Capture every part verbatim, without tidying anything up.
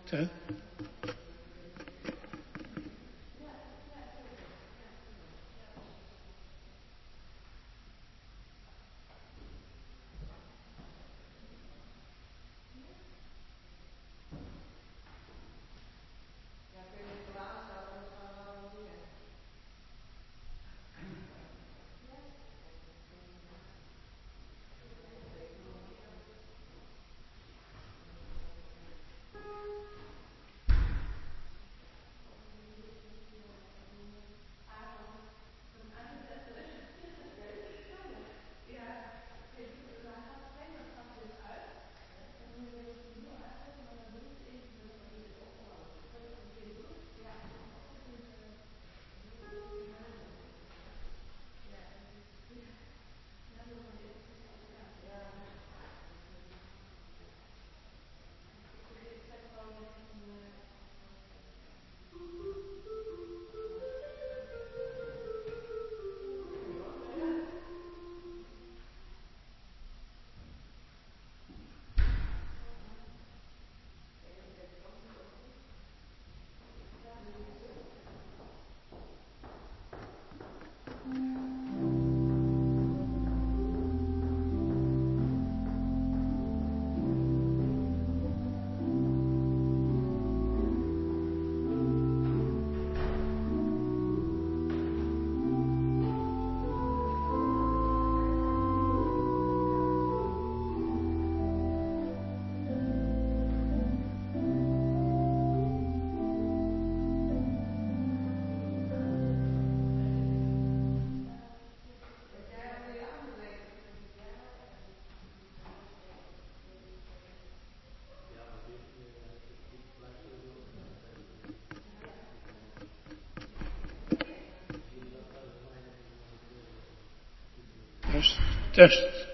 Hè? Test, test.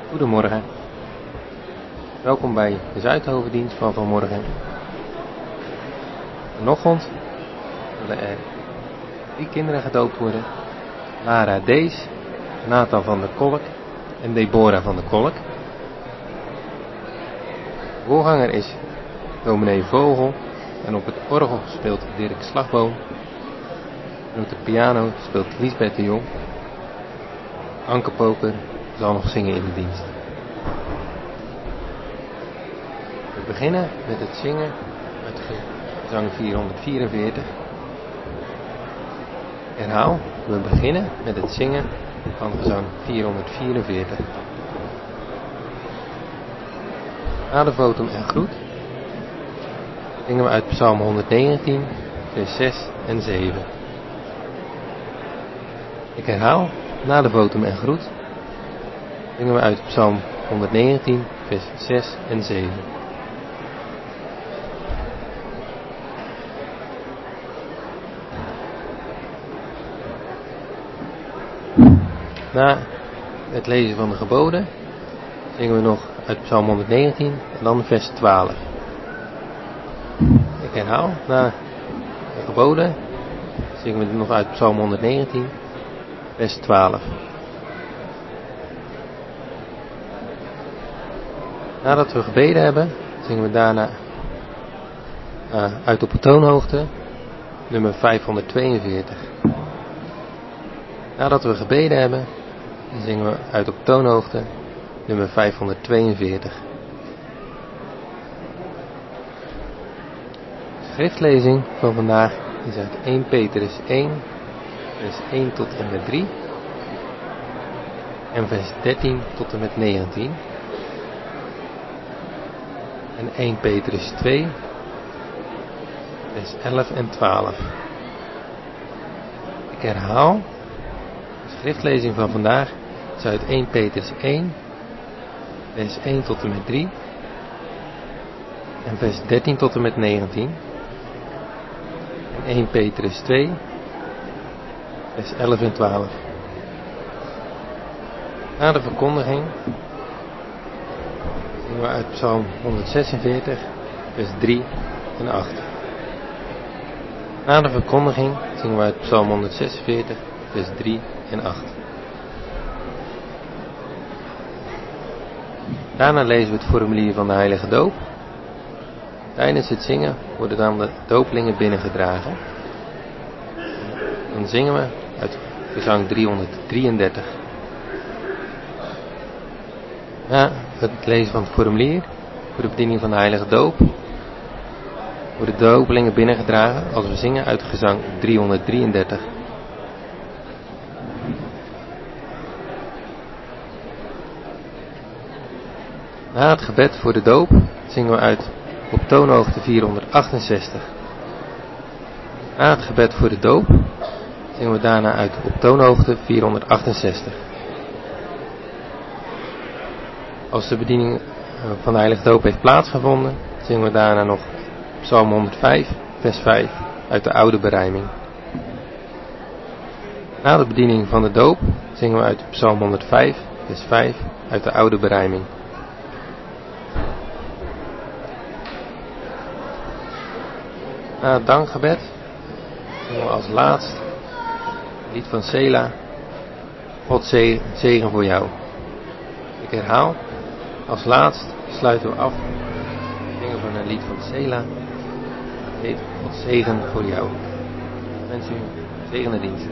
Goedemorgen. Welkom bij de Zuidhovendienst van vanmorgen. Vanochtend zullen er drie kinderen gedoopt worden. Lara Dees, Nathan van der Kolk en Deborah van der Kolk. De voorganger is dominee Vogel en op het orgel speelt Dirk Slagboom. En op de piano speelt Liesbeth de Jong. Anke Poker zal nog zingen in de dienst. We beginnen met het zingen uit gezang vierhonderdvierenveertig. Herhaal, we beginnen met het zingen van gezang vierhonderdvierenveertig. Na de votum en groet zingen we uit Psalm honderdnegentien, vers zes en zeven. Ik herhaal, na de votum en groet zingen we uit Psalm honderdnegentien, vers zes en zeven. Na het lezen van de geboden zingen we nog uit Psalm honderdnegentien en dan vers twaalf. Ik herhaal, na de geboden zingen we nog uit Psalm honderdnegentien, vers twaalf. Nadat we gebeden hebben, zingen we daarna uh, uit op de toonhoogte nummer vijfhonderdtweeënveertig. Nadat we gebeden hebben, zingen we uit op toonhoogte nummer vijfhonderdtweeënveertig. De schriftlezing van vandaag is uit eerste Petrus één, vers één tot en met drie en vers dertien tot en met negentien. En eerste Petrus twee, vers elf en twaalf. Ik herhaal, de schriftlezing van vandaag is uit eerste Petrus één, vers één tot en met drie en vers dertien tot en met negentien. En eerste Petrus twee, vers elf en twaalf. Na de verkondiging zingen we uit Psalm honderdzesenveertig, vers drie en acht. Na de verkondiging zingen we uit Psalm honderdzesenveertig, vers drie en acht. Daarna lezen we het formulier van de heilige doop. Tijdens het zingen worden dan de dooplingen binnengedragen. Dan zingen we uit gezang driehonderddrieëndertig. Na het lezen van het formulier voor de bediening van de heilige doop worden de dooplingen binnengedragen als we zingen uit gezang driehonderddrieëndertig. Na het gebed voor de doop zingen we uit op toonhoogte vierhonderdachtenzestig. Na het gebed voor de doop zingen we daarna uit op toonhoogte vierhonderdachtenzestig. Als de bediening van de heilige doop heeft plaatsgevonden, zingen we daarna nog Psalm honderdvijf, vers vijf uit de oude berijming. Na de bediening van de doop zingen we uit Psalm honderdvijf, vers vijf uit de oude berijming. Na het dankgebed zingen we als laatst het lied van Sela, God zegen voor jou. Ik herhaal, als laatst sluiten we af met zingen van een lied van Sela. Het heet God zegen voor jou. Ik wens u een zegende dienst.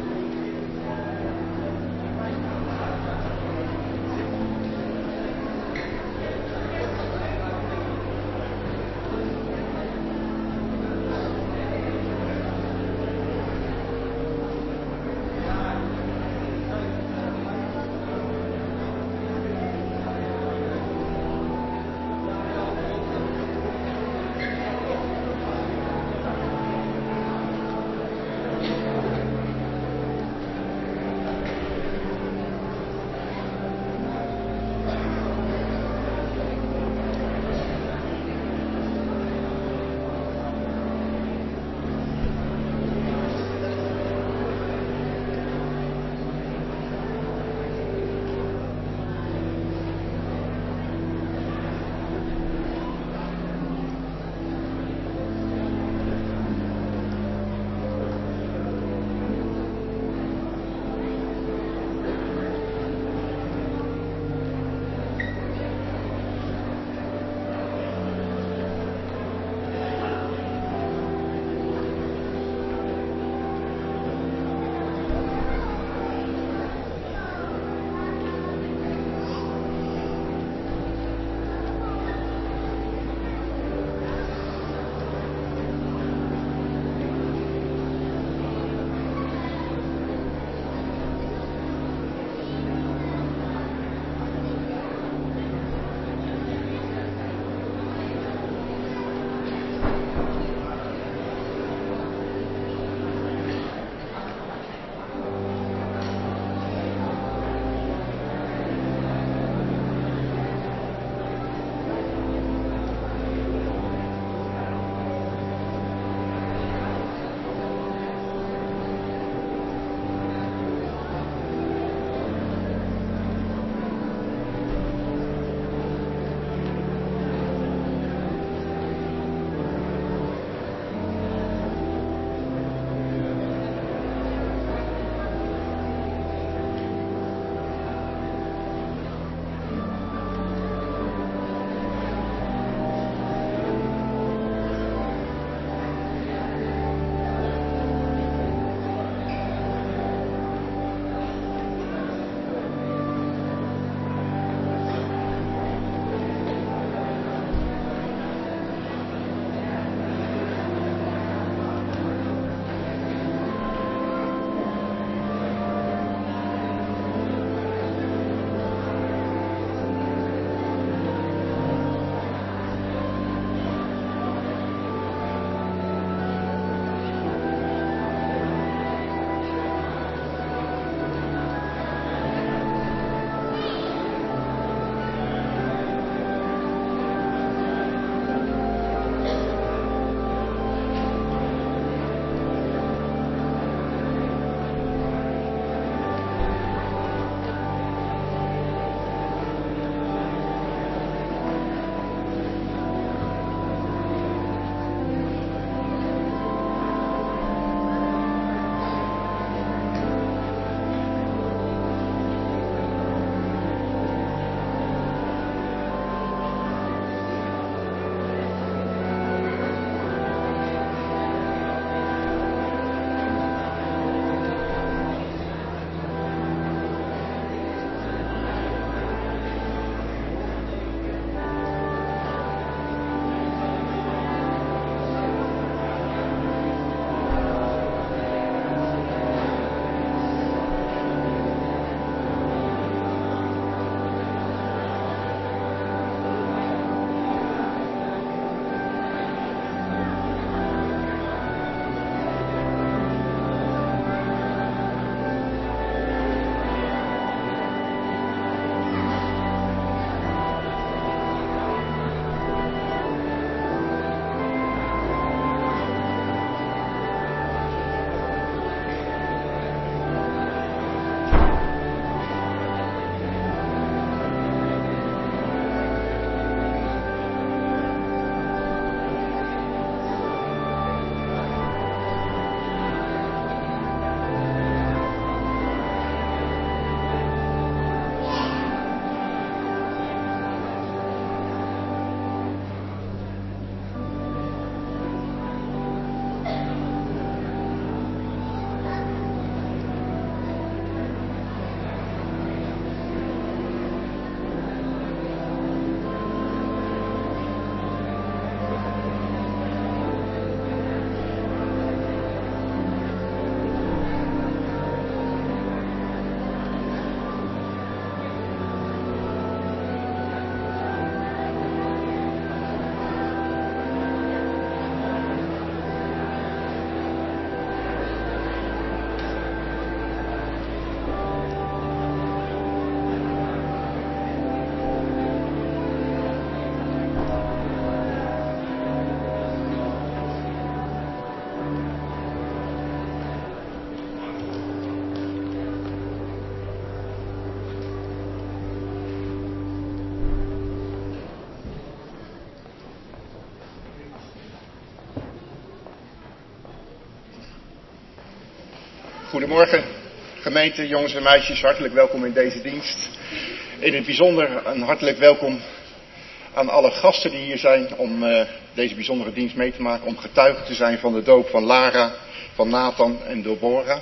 Goedemorgen gemeente, jongens en meisjes, hartelijk welkom in deze dienst. In het bijzonder een hartelijk welkom aan alle gasten die hier zijn om uh, deze bijzondere dienst mee te maken, om getuige te zijn van de doop van Lara, van Nathan en Deborah.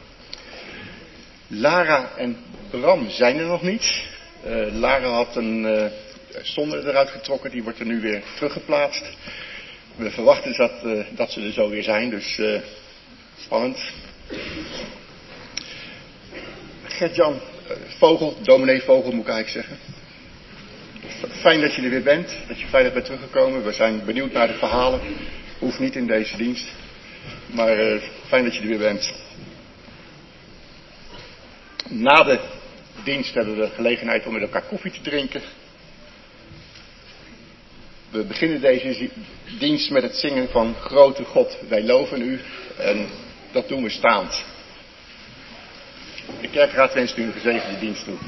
Lara en Bram zijn er nog niet. Uh, Lara had een uh, zonder eruit getrokken, die wordt er nu weer teruggeplaatst. We verwachten dat, uh, dat ze er zo weer zijn, dus uh, spannend. Gert-Jan Vogel, dominee Vogel moet ik eigenlijk zeggen. Fijn dat je er weer bent, dat je veilig bent teruggekomen. We zijn benieuwd naar de verhalen. Hoeft niet in deze dienst. Maar uh, fijn dat je er weer bent. Na de dienst hebben we gelegenheid om met elkaar koffie te drinken. We beginnen deze dienst met het zingen van Grote God, wij loven u. En dat doen we staand. De kerkraad wenst u een gezegende dienst toe.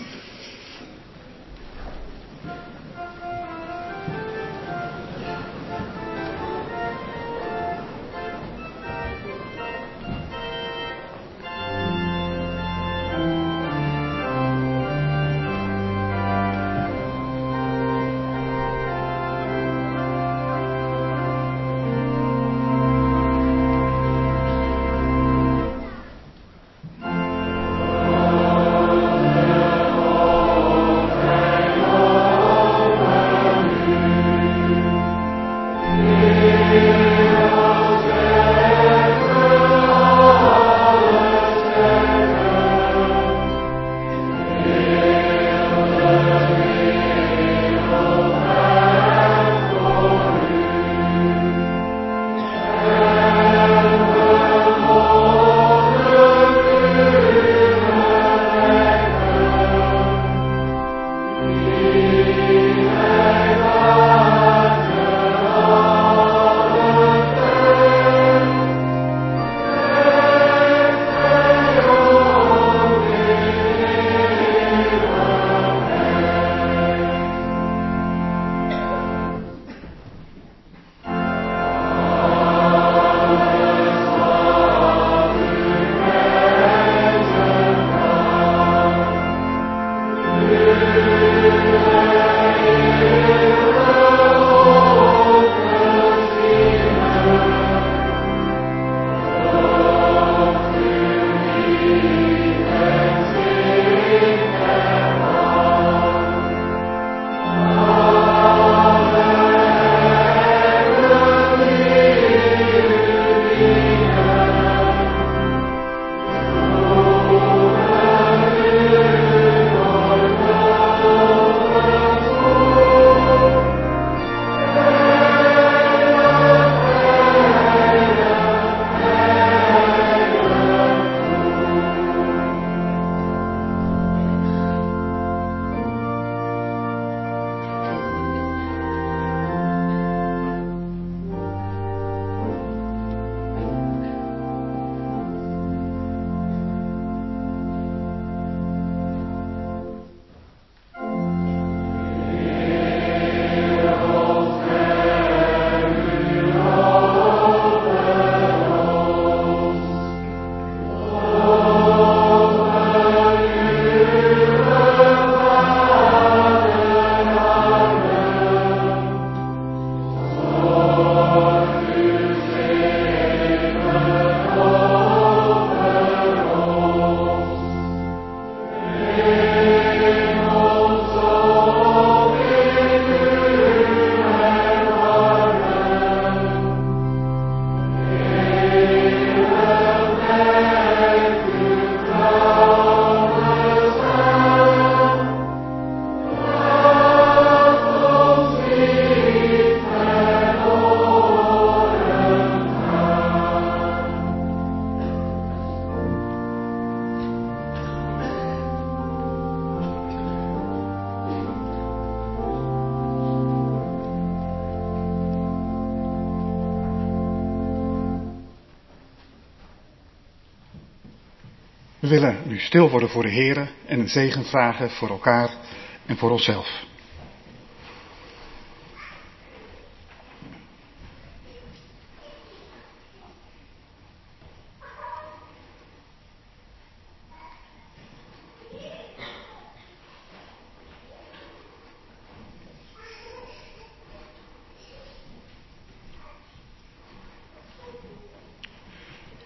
We willen nu stil worden voor de Here en een zegen vragen voor elkaar en voor onszelf.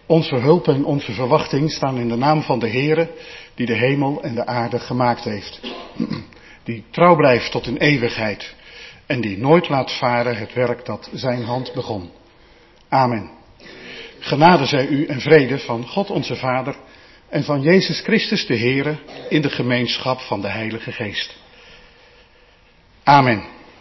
Onze hulp en onze verwachting staan in de naam van de Heere, die de hemel en de aarde gemaakt heeft. Die trouw blijft tot in eeuwigheid en die nooit laat varen het werk dat zijn hand begon. Amen. Genade zij u en vrede van God onze Vader en van Jezus Christus de Heere in de gemeenschap van de Heilige Geest. Amen.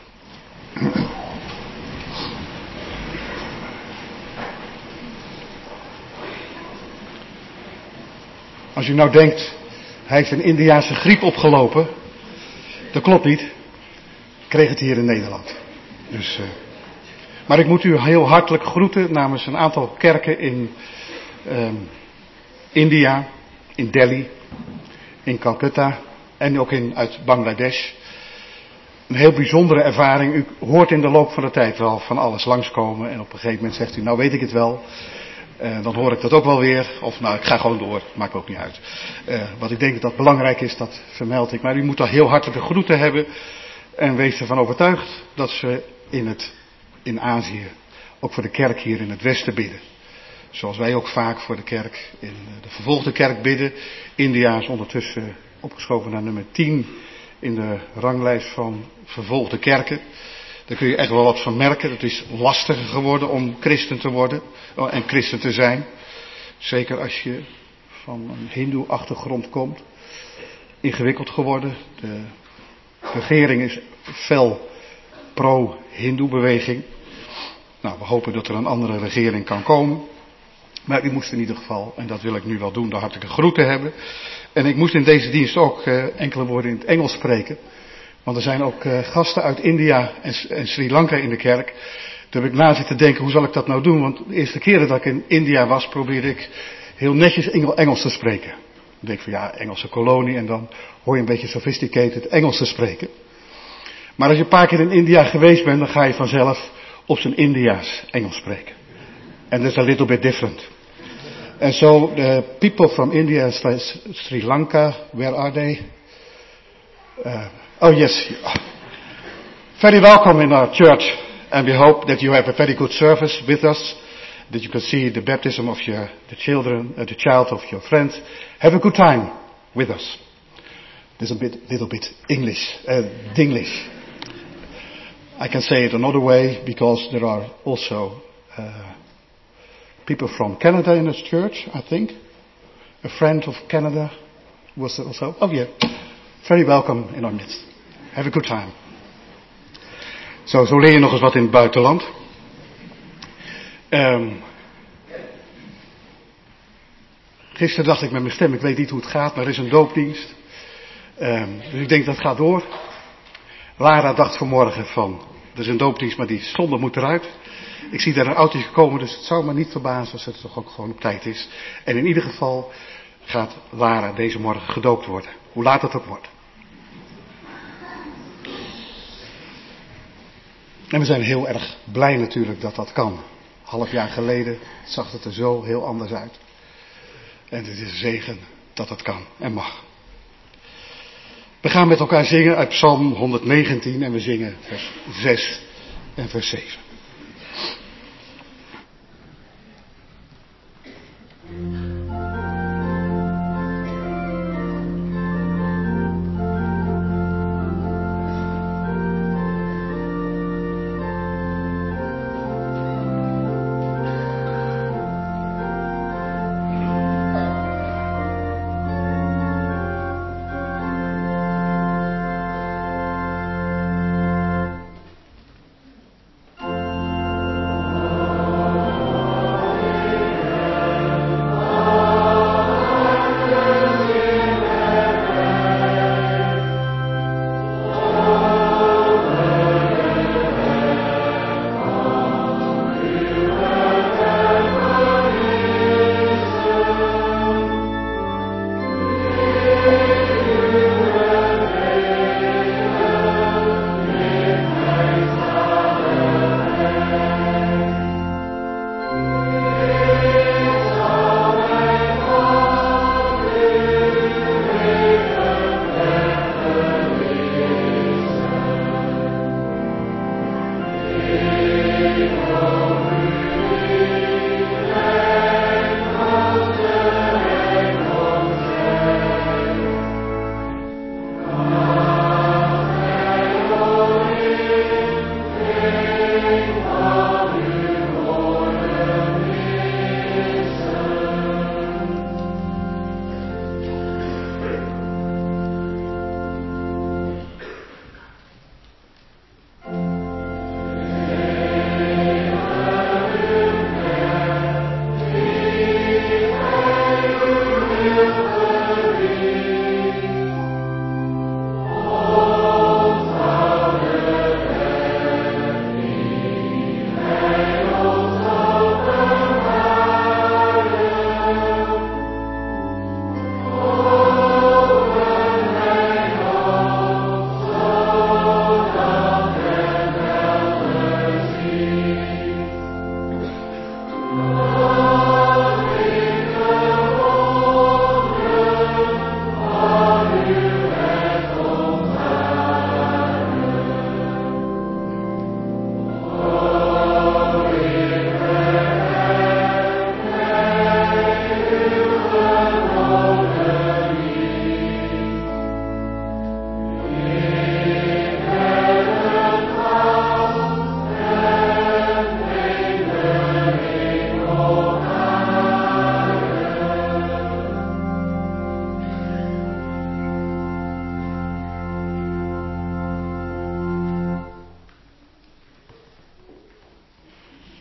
Als u nou denkt, hij heeft een Indiase griep opgelopen, dat klopt niet. Ik kreeg het hier in Nederland. Dus, uh, maar ik moet u heel hartelijk groeten namens een aantal kerken in uh, India, in Delhi, in Calcutta en ook in, uit Bangladesh. Een heel bijzondere ervaring. U hoort in de loop van de tijd wel van alles langskomen en op een gegeven moment zegt u, nou weet ik het wel. Uh, dan hoor ik dat ook wel weer. Of nou, ik ga gewoon door. Maakt ook niet uit. Uh, wat ik denk dat belangrijk is, dat vermeld ik. Maar u moet daar heel hartelijke groeten hebben. En wees ervan overtuigd dat ze in, het, in Azië, ook voor de kerk hier in het Westen bidden. Zoals wij ook vaak voor de kerk in de vervolgde kerk bidden. India is ondertussen opgeschoven naar nummer tien in de ranglijst van vervolgde kerken. Daar kun je echt wel wat van merken. Het is lastiger geworden om christen te worden en christen te zijn. Zeker als je van een hindoe achtergrond komt. Ingewikkeld geworden. De regering is fel pro-hindoe beweging. Nou, we hopen dat er een andere regering kan komen. Maar u moest in ieder geval, en dat wil ik nu wel doen, de hartelijke groeten hebben. En ik moest in deze dienst ook uh, enkele woorden in het Engels spreken. Want er zijn ook uh, gasten uit India en, en Sri Lanka in de kerk. Toen heb ik na zitten denken, hoe zal ik dat nou doen? Want de eerste keren dat ik in India was, probeerde ik heel netjes Engels te spreken. Dan denk ik van ja, Engelse kolonie en dan hoor je een beetje sophisticated Engels te spreken. Maar als je een paar keer in India geweest bent, dan ga je vanzelf op zijn India's Engels spreken. And that's a little bit different. And so the people from India and Sri Lanka, where are they? Uh, oh yes, very welcome in our church, and we hope that you have a very good service with us, that you can see the baptism of your the children, uh, the child of your friend. Have a good time with us. There's a bit, little bit English, uh, Dinglish. I can say it another way because there are also uh, people from Canada in this church, I think. A friend of Canada was there also. Oh yeah. Very welcome in our midst. Have a good time. Zo, zo leer je nog eens wat in het buitenland. Um, gisteren dacht ik met mijn stem, ik weet niet hoe het gaat, maar er is een doopdienst. Um, dus ik denk dat gaat door. Lara dacht vanmorgen van, er is een doopdienst, maar die zonde moet eruit. Ik zie daar een autootje komen, dus het zou me niet verbazen als het toch ook gewoon op tijd is. En in ieder geval gaat Lara deze morgen gedoopt worden. Hoe laat het ook wordt. En we zijn heel erg blij natuurlijk dat dat kan. Half jaar geleden zag het er zo heel anders uit. En het is een zegen dat dat kan en mag. We gaan met elkaar zingen uit Psalm honderdnegentien en we zingen vers zes en vers zeven. Thank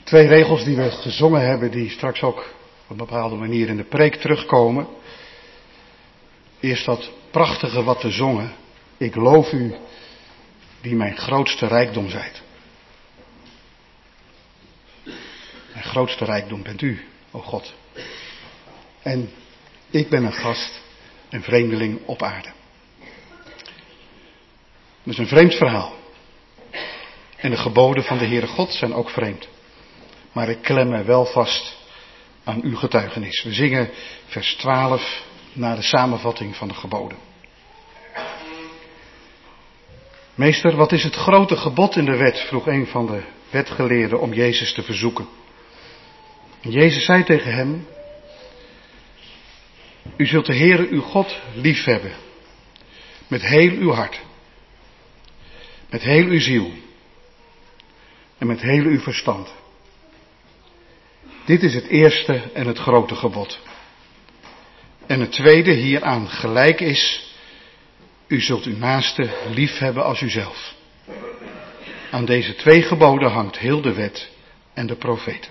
Twee regels die we gezongen hebben, die straks ook op een bepaalde manier in de preek terugkomen. Eerst dat prachtige wat we zongen. Ik loof u, die mijn grootste rijkdom zijt. Mijn grootste rijkdom bent u, o God. En ik ben een gast, een vreemdeling op aarde. Dat is een vreemd verhaal. En de geboden van de Heere God zijn ook vreemd. Maar ik klem me wel vast aan uw getuigenis. We zingen vers twaalf na de samenvatting van de geboden. Meester, wat is het grote gebod in de wet? Vroeg een van de wetgeleerden om Jezus te verzoeken. Jezus zei tegen hem: U zult de Heere uw God liefhebben. Met heel uw hart. Met heel uw ziel. En met heel uw verstand. Dit is het eerste en het grote gebod. En het tweede hieraan gelijk is: U zult uw naaste liefhebben als uzelf. Aan deze twee geboden hangt heel de wet en de profeten.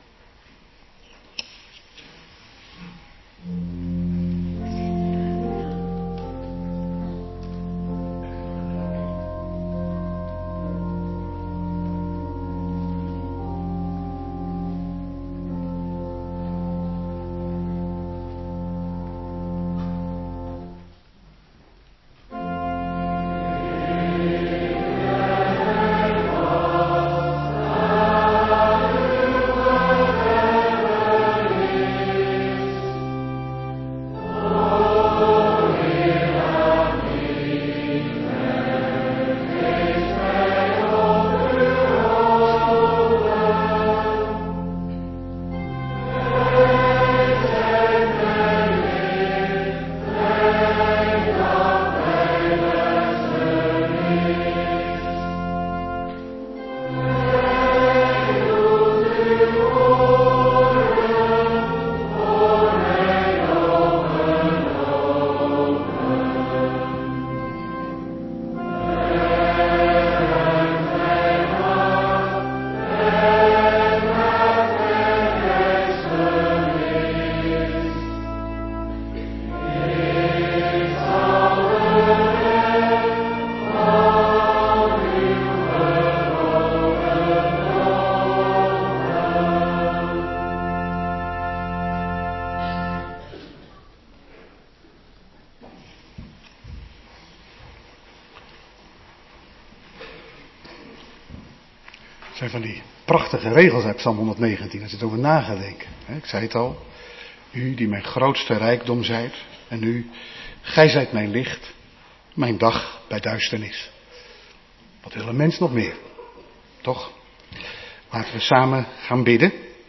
Het zijn van die prachtige regels uit Psalm honderdnegentien, als je het over na gaat denken. Ik zei het al, u die mijn grootste rijkdom zijt, en u, gij zijt mijn licht, mijn dag bij duisternis. Wat wil een mens nog meer? Toch? Laten we samen gaan bidden.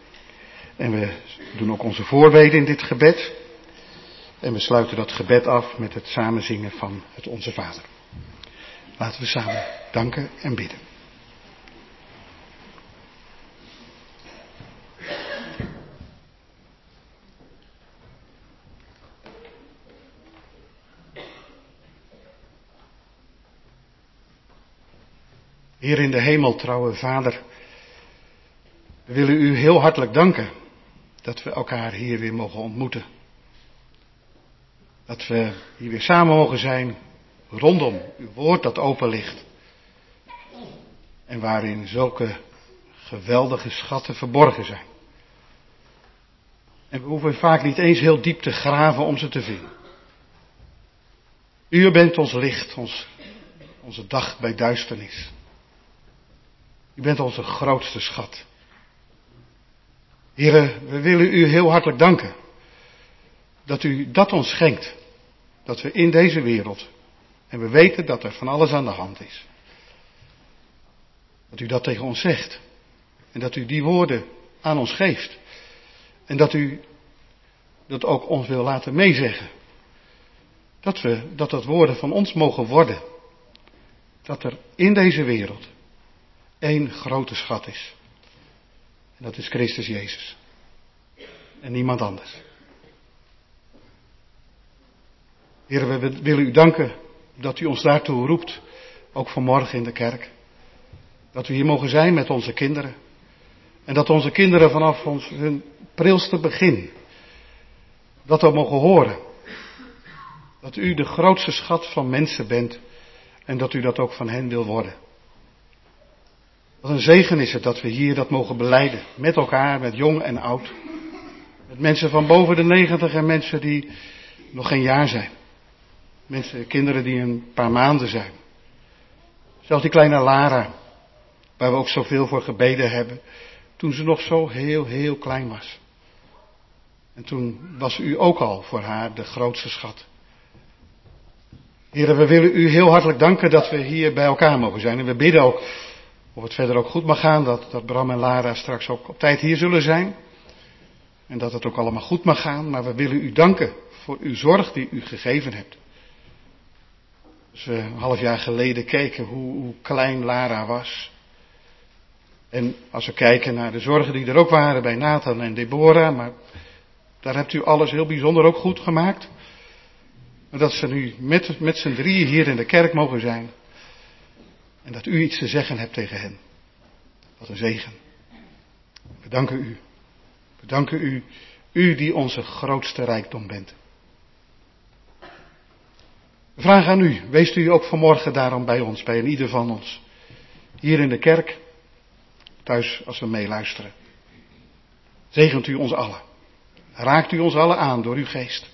En we doen ook onze voorbeden in dit gebed. En we sluiten dat gebed af met het samenzingen van het Onze Vader. Laten we samen danken en bidden. Heer in de hemel, trouwe Vader, we willen u heel hartelijk danken dat we elkaar hier weer mogen ontmoeten. Dat we hier weer samen mogen zijn rondom uw woord dat open ligt. En waarin zulke geweldige schatten verborgen zijn. En we hoeven vaak niet eens heel diep te graven om ze te vinden. U bent ons licht, ons, onze dag bij duisternis. U bent onze grootste schat. Heren, we willen u heel hartelijk danken dat u dat ons schenkt. Dat we in deze wereld, en we weten dat er van alles aan de hand is. Dat u dat tegen ons zegt. En dat u die woorden aan ons geeft. En dat u dat ook ons wil laten meezeggen. Dat we, dat dat woorden van ons mogen worden. Dat er in deze wereld één grote schat is. En dat is Christus Jezus. En niemand anders. Heer, we willen u danken dat u ons daartoe roept. Ook vanmorgen in de kerk. Dat we hier mogen zijn met onze kinderen. En dat onze kinderen vanaf ons, hun prilste begin, dat we mogen horen. Dat u de grootste schat van mensen bent en dat u dat ook van hen wil worden. Wat een zegen is het dat we hier dat mogen belijden. Met elkaar, met jong en oud. Met mensen van boven de negentig en mensen die nog geen jaar zijn. Mensen, kinderen die een paar maanden zijn. Zelfs die kleine Lara, waar we ook zoveel voor gebeden hebben. Toen ze nog zo heel, heel klein was. En toen was u ook al voor haar de grootste schat. Heren, we willen u heel hartelijk danken dat we hier bij elkaar mogen zijn. En we bidden ook, of het verder ook goed mag gaan, dat, dat Bram en Lara straks ook op tijd hier zullen zijn. En dat het ook allemaal goed mag gaan. Maar we willen u danken voor uw zorg die u gegeven hebt. Als we een half jaar geleden keken hoe, hoe klein Lara was. En als we kijken naar de zorgen die er ook waren bij Nathan en Deborah. Maar daar hebt u alles heel bijzonder ook goed gemaakt. Maar dat ze nu met, met z'n drieën hier in de kerk mogen zijn. En dat u iets te zeggen hebt tegen hen. Wat een zegen. We danken u. We danken u. U die onze grootste rijkdom bent. We vragen aan u. Wees u ook vanmorgen daarom bij ons. Bij een ieder van ons. Hier in de kerk. Thuis als we meeluisteren. Zegent u ons allen. Raakt u ons allen aan door uw geest.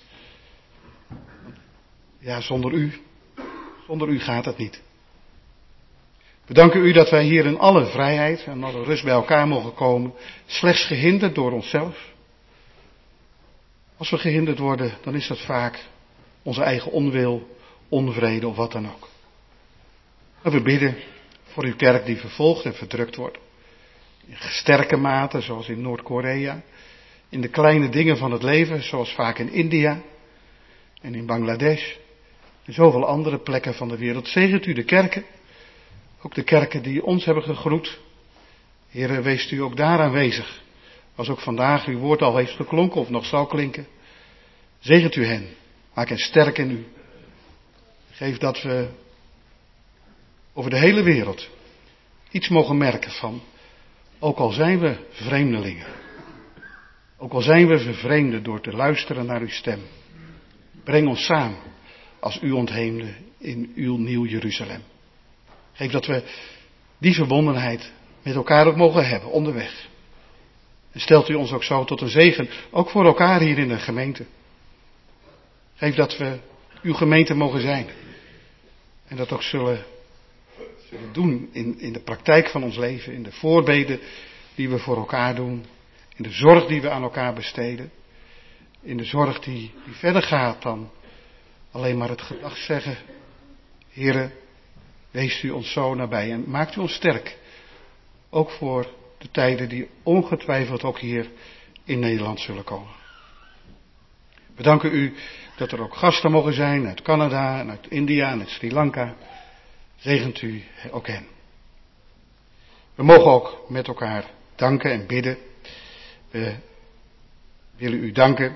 Ja, zonder u, zonder u gaat het niet. We danken u dat wij hier in alle vrijheid en alle rust bij elkaar mogen komen, slechts gehinderd door onszelf. Als we gehinderd worden, dan is dat vaak onze eigen onwil, onvrede of wat dan ook. Maar we bidden voor uw kerk die vervolgd en verdrukt wordt. In sterke mate, zoals in Noord-Korea. In de kleine dingen van het leven, zoals vaak in India en in Bangladesh. En zoveel andere plekken van de wereld. Zegent u de kerken. Ook de kerken die ons hebben gegroet. Heere, wees u ook daar aanwezig. Als ook vandaag uw woord al heeft geklonken of nog zal klinken. Zegent u hen. Maak hen sterk in u. Geef dat we over de hele wereld iets mogen merken van. Ook al zijn we vreemdelingen. Ook al zijn we vervreemden door te luisteren naar uw stem. Breng ons samen als u ontheemde in uw nieuw Jeruzalem. Geef dat we die verbondenheid met elkaar ook mogen hebben onderweg. En stelt u ons ook zo tot een zegen, ook voor elkaar hier in de gemeente. Geef dat we uw gemeente mogen zijn. En dat ook zullen, zullen doen in, in de praktijk van ons leven, in de voorbeden die we voor elkaar doen. In de zorg die we aan elkaar besteden. In de zorg die, die verder gaat dan alleen maar het gedag zeggen. Heere, wees u ons zo nabij en maakt u ons sterk. Ook voor de tijden die ongetwijfeld ook hier in Nederland zullen komen. We danken u dat er ook gasten mogen zijn uit Canada en uit India en uit Sri Lanka. Zegent u ook hen. We mogen ook met elkaar danken en bidden. We willen u danken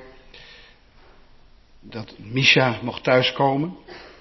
dat Misha mocht thuiskomen.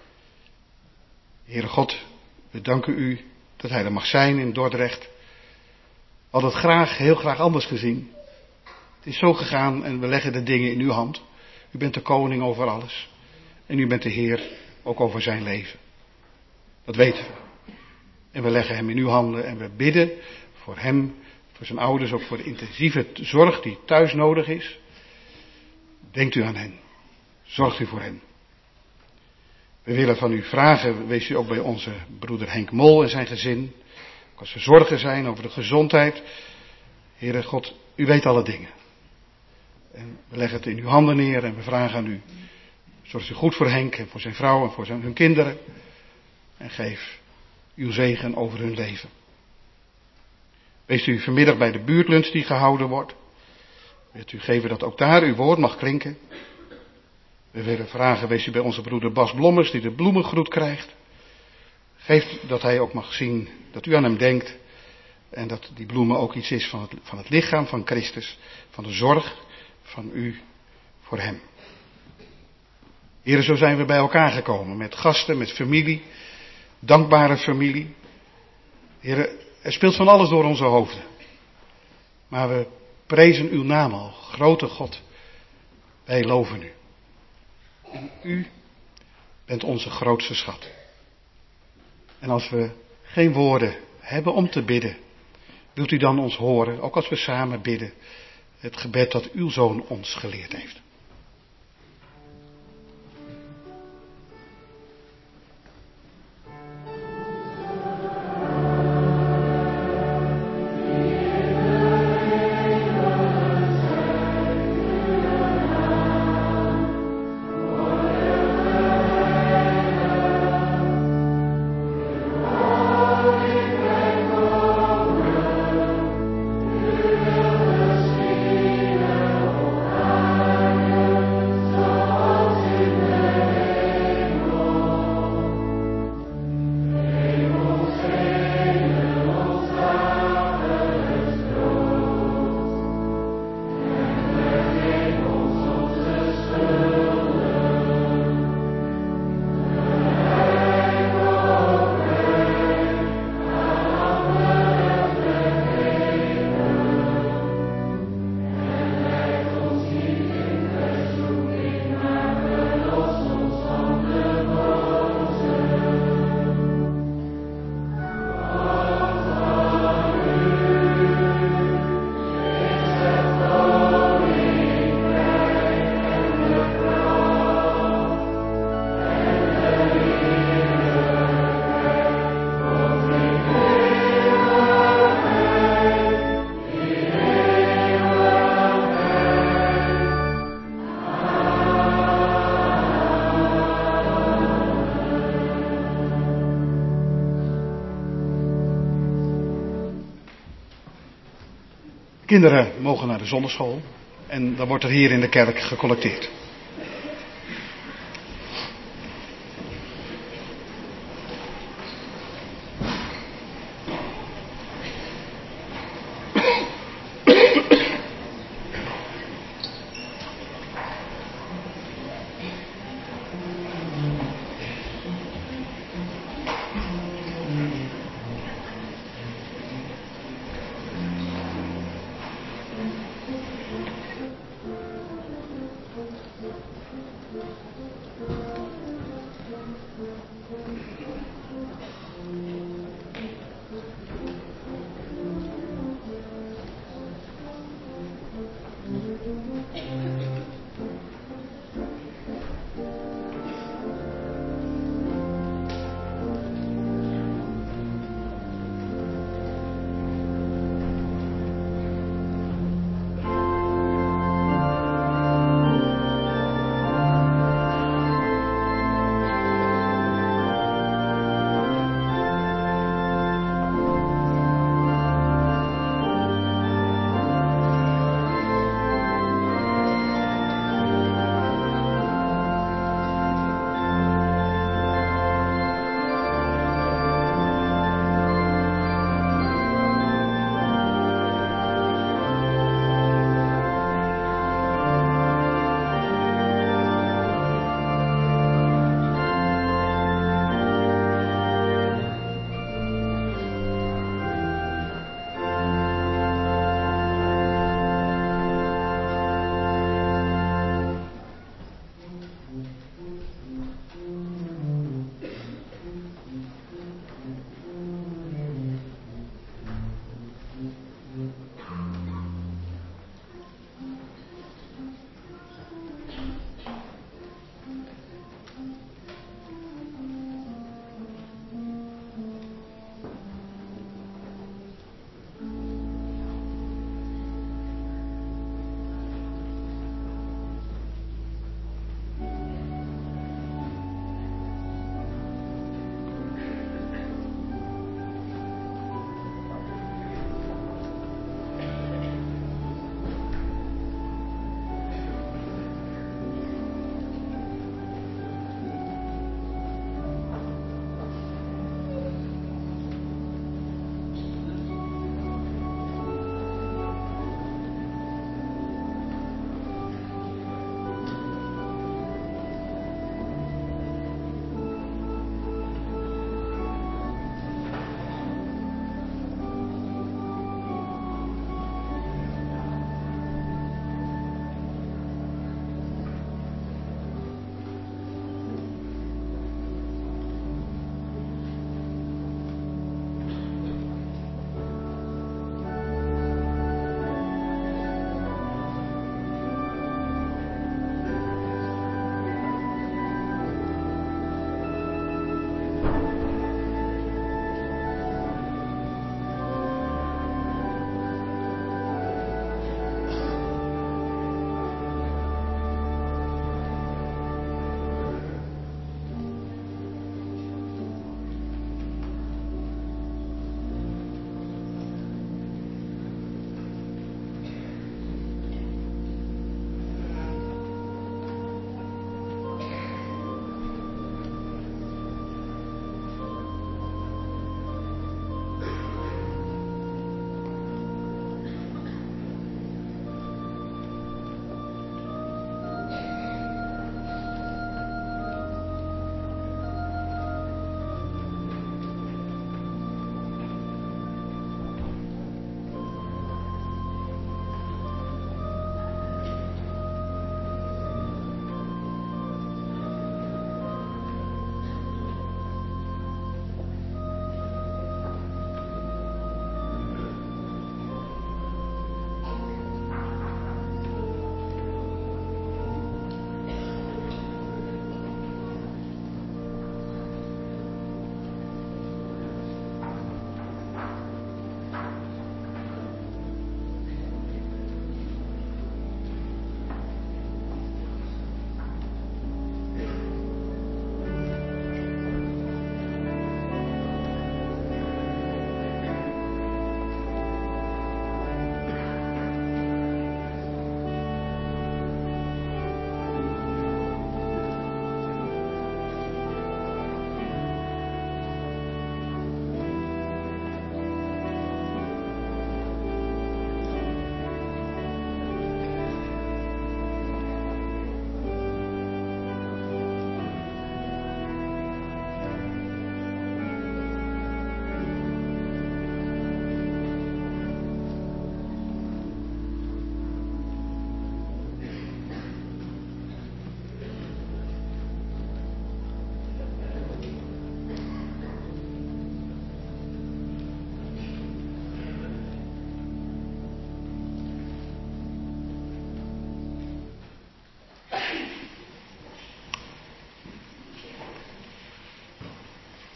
Heere God, we danken u dat hij er mag zijn in Dordrecht. We hadden het graag, heel graag anders gezien. Het is zo gegaan en we leggen de dingen in uw hand. U bent de koning over alles. En u bent de Heer ook over zijn leven. Dat weten we. En we leggen hem in uw handen en we bidden voor hem, voor zijn ouders, ook voor de intensieve zorg die thuis nodig is. Denkt u aan hen. Zorgt u voor hen. We willen van u vragen, wees u ook bij onze broeder Henk Mol en zijn gezin. Ook als er zorgen zijn over de gezondheid. Heere God, u weet alle dingen. En we leggen het in uw handen neer en we vragen aan u. Zorg u goed voor Henk en voor zijn vrouw en voor zijn, hun kinderen. En geef uw zegen over hun leven. Wees u vanmiddag bij de buurtlunch die gehouden wordt. Wilt u geven dat ook daar uw woord mag klinken. We willen vragen, wees u bij onze broeder Bas Blommers die de bloemengroet krijgt. Geef dat hij ook mag zien dat u aan hem denkt. En dat die bloemen ook iets is van het, van het lichaam van Christus. Van de zorg van u voor hem. Heren, zo zijn we bij elkaar gekomen. Met gasten, met familie. Dankbare familie. Heren, er speelt van alles door onze hoofden. Maar we prezen uw naam al, grote God. Wij loven u. En u bent onze grootste schat. En als we geen woorden hebben om te bidden, wilt u dan ons horen, ook als we samen bidden, het gebed dat uw Zoon ons geleerd heeft. Kinderen mogen naar de zonneschool en dan wordt er hier in de kerk gecollecteerd.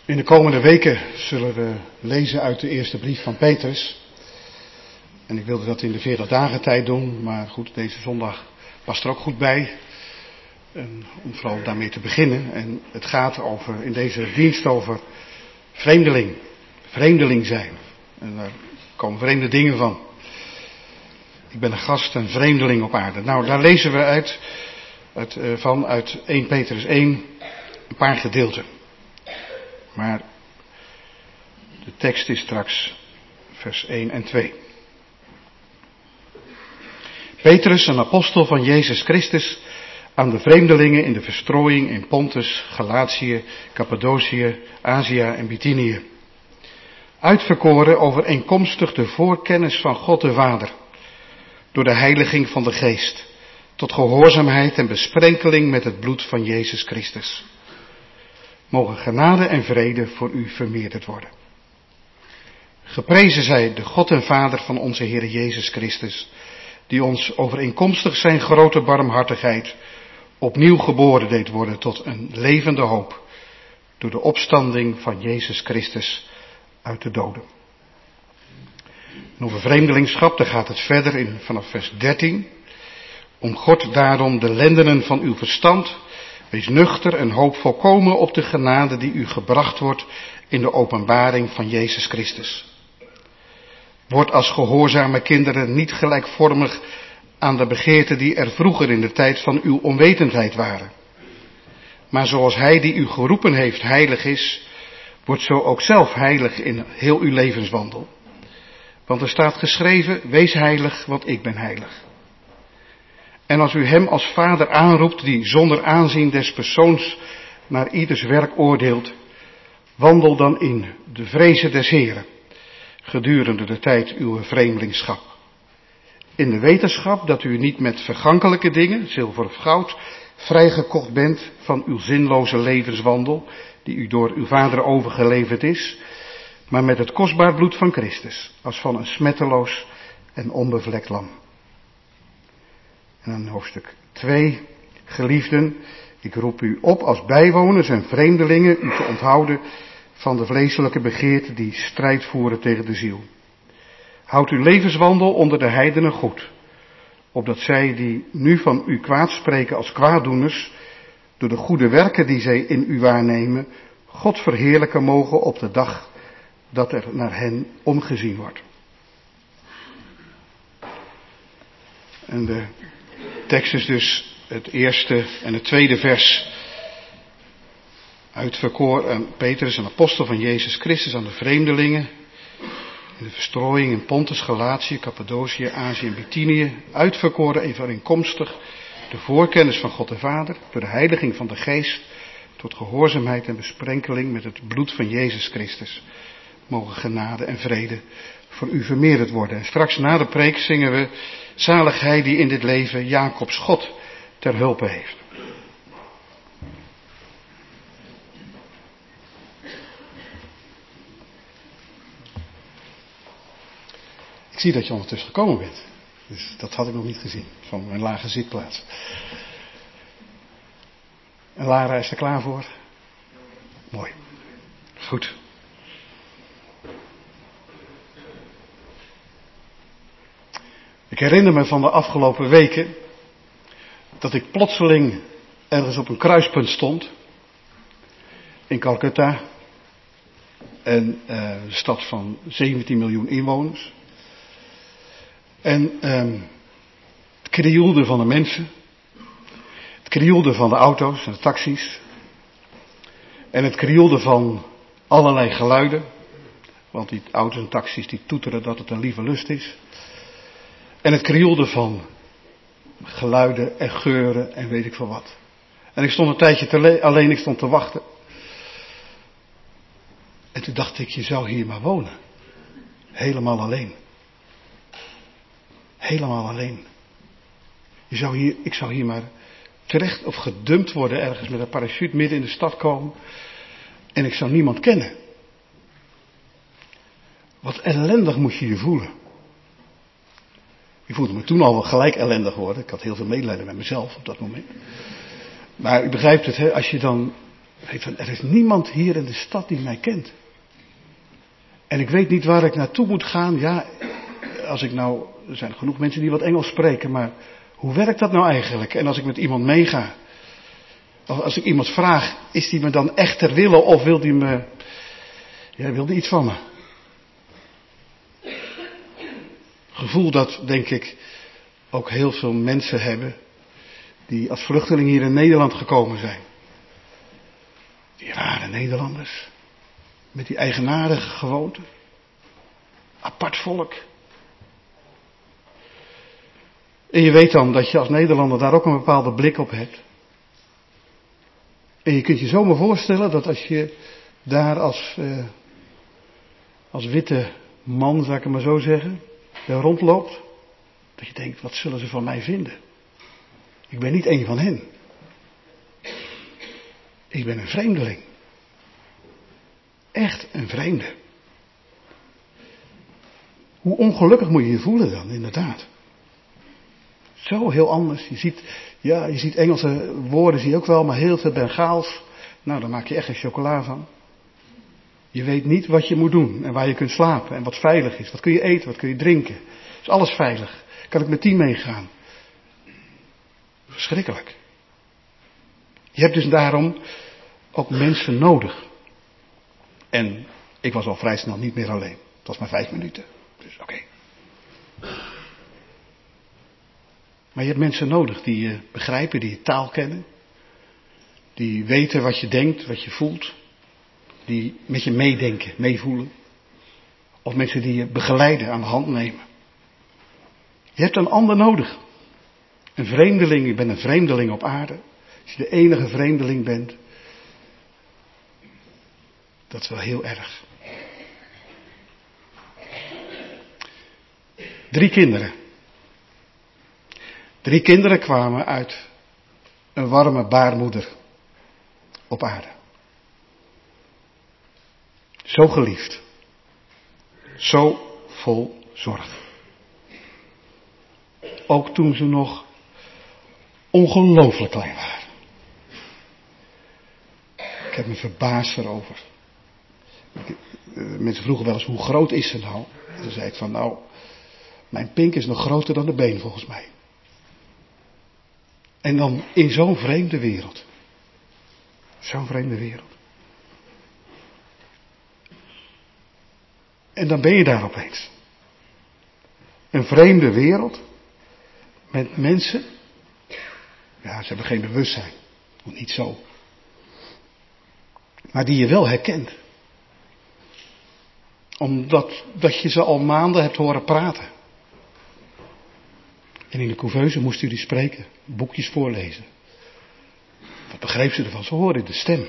In de komende weken zullen we lezen uit de eerste brief van Petrus. En ik wilde dat in de veertig dagen tijd doen, maar goed, deze zondag was er ook goed bij. En om vooral daarmee te beginnen. En het gaat over, in deze dienst over vreemdeling. Vreemdeling zijn. En daar komen vreemde dingen van. Ik ben een gast, een vreemdeling op aarde. Nou, daar lezen we uit, uit, uh, van uit eerste Petrus één een paar gedeelten. Maar de tekst is straks vers één en twee. Petrus, een apostel van Jezus Christus, aan de vreemdelingen in de verstrooiing in Pontus, Galatië, Cappadocië, Azië en Bithynië. Uitverkoren overeenkomstig de voorkennis van God de Vader, door de heiliging van de Geest, tot gehoorzaamheid en besprenkeling met het bloed van Jezus Christus. Mogen genade en vrede voor u vermeerderd worden. Geprezen zij de God en Vader van onze Heer Jezus Christus, die ons overeenkomstig zijn grote barmhartigheid opnieuw geboren deed worden tot een levende hoop, door de opstanding van Jezus Christus uit de doden. En over vreemdelingschap, daar gaat het verder in vanaf vers dertien. Om God daarom de lendenen van uw verstand, wees nuchter en hoop volkomen op de genade die u gebracht wordt in de openbaring van Jezus Christus. Word als gehoorzame kinderen niet gelijkvormig aan de begeerten die er vroeger in de tijd van uw onwetendheid waren. Maar zoals Hij die u geroepen heeft heilig is, wordt zo ook zelf heilig in heel uw levenswandel. Want er staat geschreven, wees heilig, want ik ben heilig. En als u hem als vader aanroept, die zonder aanzien des persoons naar ieders werk oordeelt, wandel dan in de vrezen des Heren, gedurende de tijd uw vreemdelingschap. In de wetenschap dat u niet met vergankelijke dingen, zilver of goud, vrijgekocht bent van uw zinloze levenswandel, die u door uw vader overgeleverd is, maar met het kostbaar bloed van Christus, als van een smetteloos en onbevlekt lam. En dan hoofdstuk twee, geliefden, ik roep u op als bijwoners en vreemdelingen u te onthouden van de vleeselijke begeerten die strijd voeren tegen de ziel. Houd uw levenswandel onder de heidenen goed, opdat zij die nu van u kwaad spreken als kwaaddoeners, door de goede werken die zij in u waarnemen, God verheerlijken mogen op de dag dat er naar hen omgezien wordt. En de tekst is dus het eerste en het tweede vers. Uitverkoren, Petrus, een apostel van Jezus Christus, aan de vreemdelingen in de verstrooiing in Pontus, Galatië, Cappadocië, Azië en Bithynië. Uitverkoren overeenkomstig de voorkennis van God de Vader, door de heiliging van de Geest, tot gehoorzaamheid en besprenkeling met het bloed van Jezus Christus. Mogen genade en vrede voor u vermeerderd worden. En straks na de preek zingen we, zalig hij die in dit leven Jacobs God ter hulpe heeft. Ik zie dat je ondertussen gekomen bent. Dus dat had ik nog niet gezien, van mijn lage zitplaats. En Lara is er klaar voor? Mooi. Goed. Ik herinner me van de afgelopen weken dat ik plotseling ergens op een kruispunt stond. In Calcutta. En uh, een stad van zeventien miljoen inwoners. En um, het krioelde van de mensen. Het krioelde van de auto's en de taxis. En het krioelde van allerlei geluiden. Want die auto's en taxis die toeteren dat het een lieve lust is. En het krioelde van geluiden en geuren en weet ik veel wat. En ik stond een tijdje te le- alleen, ik stond te wachten. En toen dacht ik, je zou hier maar wonen. Helemaal alleen. Helemaal alleen. Je zou hier, ik zou hier maar terecht of gedumpt worden ergens met een parachute midden in de stad komen. En ik zou niemand kennen. Wat ellendig moet je je voelen. Ik voelde me toen al wel gelijk ellendig worden. Ik had heel veel medelijden met mezelf op dat moment. Maar u begrijpt het, hè? Als je dan Er is niemand hier in de stad die mij kent. En ik weet niet waar ik naartoe moet gaan. Ja, als ik nou, er zijn genoeg mensen die wat Engels spreken, maar hoe werkt dat nou eigenlijk? En als ik met iemand meega, of als ik iemand vraag, is die me dan echt ter wille of wil die me, ja, wil die iets van me? Gevoel dat, denk ik, ook heel veel mensen hebben die als vluchteling hier in Nederland gekomen zijn. Die rare Nederlanders. Met die eigenaardige gewoonten. Apart volk. En je weet dan dat je als Nederlander daar ook een bepaalde blik op hebt. En je kunt je zomaar voorstellen dat als je daar als, uh, als witte man, zou ik het maar zo zeggen, daar rondloopt. Dat je denkt, wat zullen ze van mij vinden? Ik ben niet een van hen. Ik ben een vreemdeling. Echt een vreemde. Hoe ongelukkig moet je je voelen dan, inderdaad. Zo heel anders. Je ziet, ja, je ziet Engelse woorden, zie je ook wel, maar heel veel Bengaals. Nou, daar maak je echt geen chocola van. Je weet niet wat je moet doen en waar je kunt slapen en wat veilig is. Wat kun je eten, wat kun je drinken. Is alles veilig. Kan ik met die meegaan? Verschrikkelijk. Je hebt dus daarom ook mensen nodig. En ik was al vrij snel niet meer alleen. Het was maar vijf minuten. Dus oké. Okay. Maar je hebt mensen nodig die je begrijpen, die je taal kennen. Die weten wat je denkt, wat je voelt. Die met je meedenken, meevoelen. Of mensen die je begeleiden, aan de hand nemen. Je hebt een ander nodig. Een vreemdeling, je bent een vreemdeling op aarde. Als je de enige vreemdeling bent. Dat is wel heel erg. Drie kinderen. Drie kinderen kwamen uit een warme baarmoeder op aarde. Zo geliefd. Zo vol zorg. Ook toen ze nog ongelooflijk klein waren. Ik heb me verbaasd erover. Mensen vroegen wel eens, hoe groot is ze nou? En toen zei ik van, nou, mijn pink is nog groter dan de been volgens mij. En dan in zo'n vreemde wereld. Zo'n vreemde wereld. En dan ben je daar opeens. Een vreemde wereld. Met mensen. Ja, ze hebben geen bewustzijn. Of niet zo. Maar die je wel herkent. Omdat dat je ze al maanden hebt horen praten. En in de couveuse moest u die spreken. Boekjes voorlezen. Wat begreep ze ervan? Ze hoorden de stem.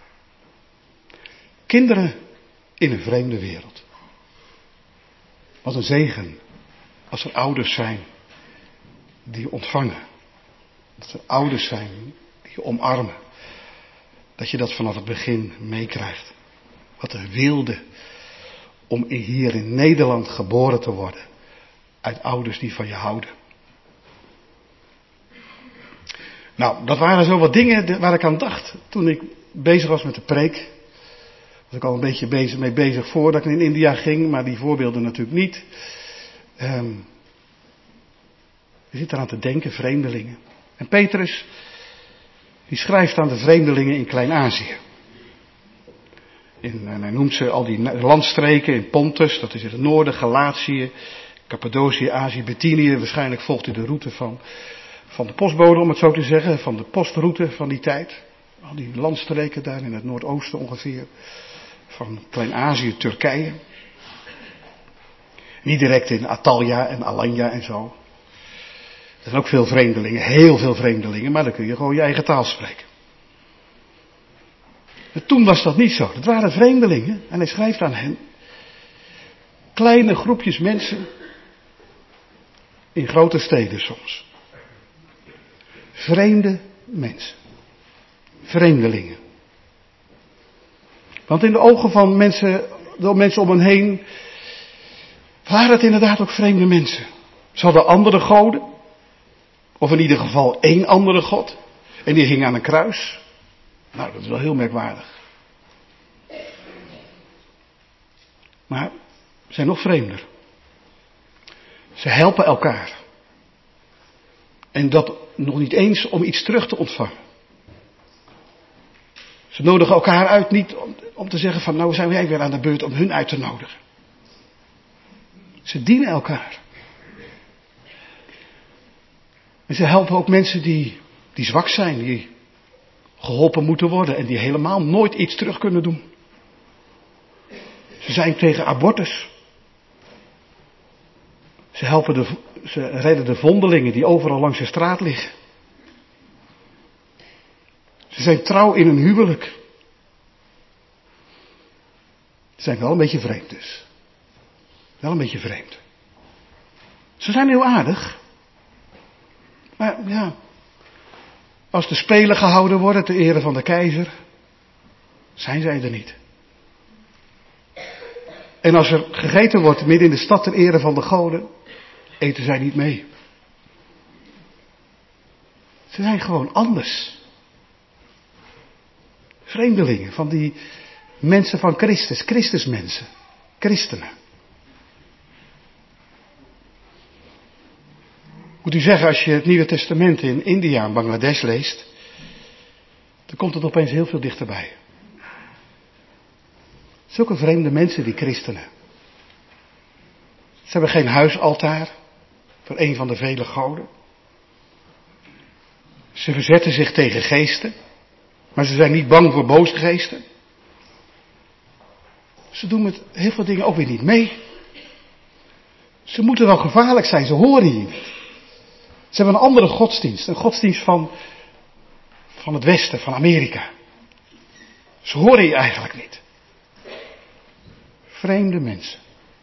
Kinderen in een vreemde wereld. Wat een zegen. Als er ouders zijn die je ontvangen. Dat er ouders zijn die je omarmen. Dat je dat vanaf het begin meekrijgt. Wat een wilde om hier in Nederland geboren te worden. Uit ouders die van je houden. Nou, dat waren zo wat dingen waar ik aan dacht toen ik bezig was met de preek. Was ik al een beetje bezig, mee bezig voordat ik in India ging, maar die voorbeelden natuurlijk niet. Um, je zit eraan te denken, vreemdelingen. En Petrus, die schrijft aan de vreemdelingen in Klein-Azië. In, en hij noemt ze al die landstreken in Pontus, dat is in het noorden, Galatië, Cappadocië, Azië, Bithynië. Waarschijnlijk volgt hij de route van, van de postbode, om het zo te zeggen, van de postroute van die tijd. Al die landstreken daar in het noordoosten ongeveer, van Klein-Azië, Turkije. Niet direct in Atalja en Alanya en zo. Er zijn ook veel vreemdelingen, heel veel vreemdelingen, maar dan kun je gewoon je eigen taal spreken. En toen was dat niet zo. Dat waren vreemdelingen en hij schrijft aan hen. Kleine groepjes mensen in grote steden soms. Vreemde mensen. Vreemdelingen. Want in de ogen van mensen, de mensen om hen heen, waren het inderdaad ook vreemde mensen. Ze hadden andere goden. Of in ieder geval één andere god. En die hing aan een kruis. Nou, dat is wel heel merkwaardig. Maar ze zijn nog vreemder. Ze helpen elkaar. En dat nog niet eens om iets terug te ontvangen. Ze nodigen elkaar uit niet om, om te zeggen van nou zijn wij weer aan de beurt om hun uit te nodigen. Ze dienen elkaar. En ze helpen ook mensen die, die zwak zijn, die geholpen moeten worden en die helemaal nooit iets terug kunnen doen. Ze zijn tegen abortus. Ze helpen de, ze redden de vondelingen die overal langs de straat liggen. Ze zijn trouw in hun huwelijk. Ze zijn wel een beetje vreemd dus. Wel een beetje vreemd. Ze zijn heel aardig. Maar ja, als de spelen gehouden worden ter ere van de keizer, zijn zij er niet. En als er gegeten wordt midden in de stad ter ere van de goden, eten zij niet mee. Ze zijn gewoon anders. Vreemdelingen van die mensen van Christus, Christusmensen, christenen. Moet u zeggen, als je het Nieuwe Testament in India en Bangladesh leest, dan komt het opeens heel veel dichterbij. Zulke vreemde mensen, die christenen. Ze hebben geen huisaltaar voor een van de vele goden. Ze verzetten zich tegen geesten, maar ze zijn niet bang voor boze geesten. Ze doen met heel veel dingen ook weer niet mee. Ze moeten wel gevaarlijk zijn, ze horen hier niet. Ze hebben een andere godsdienst, een godsdienst van, van het Westen, van Amerika. Ze horen hier eigenlijk niet. Vreemde mensen.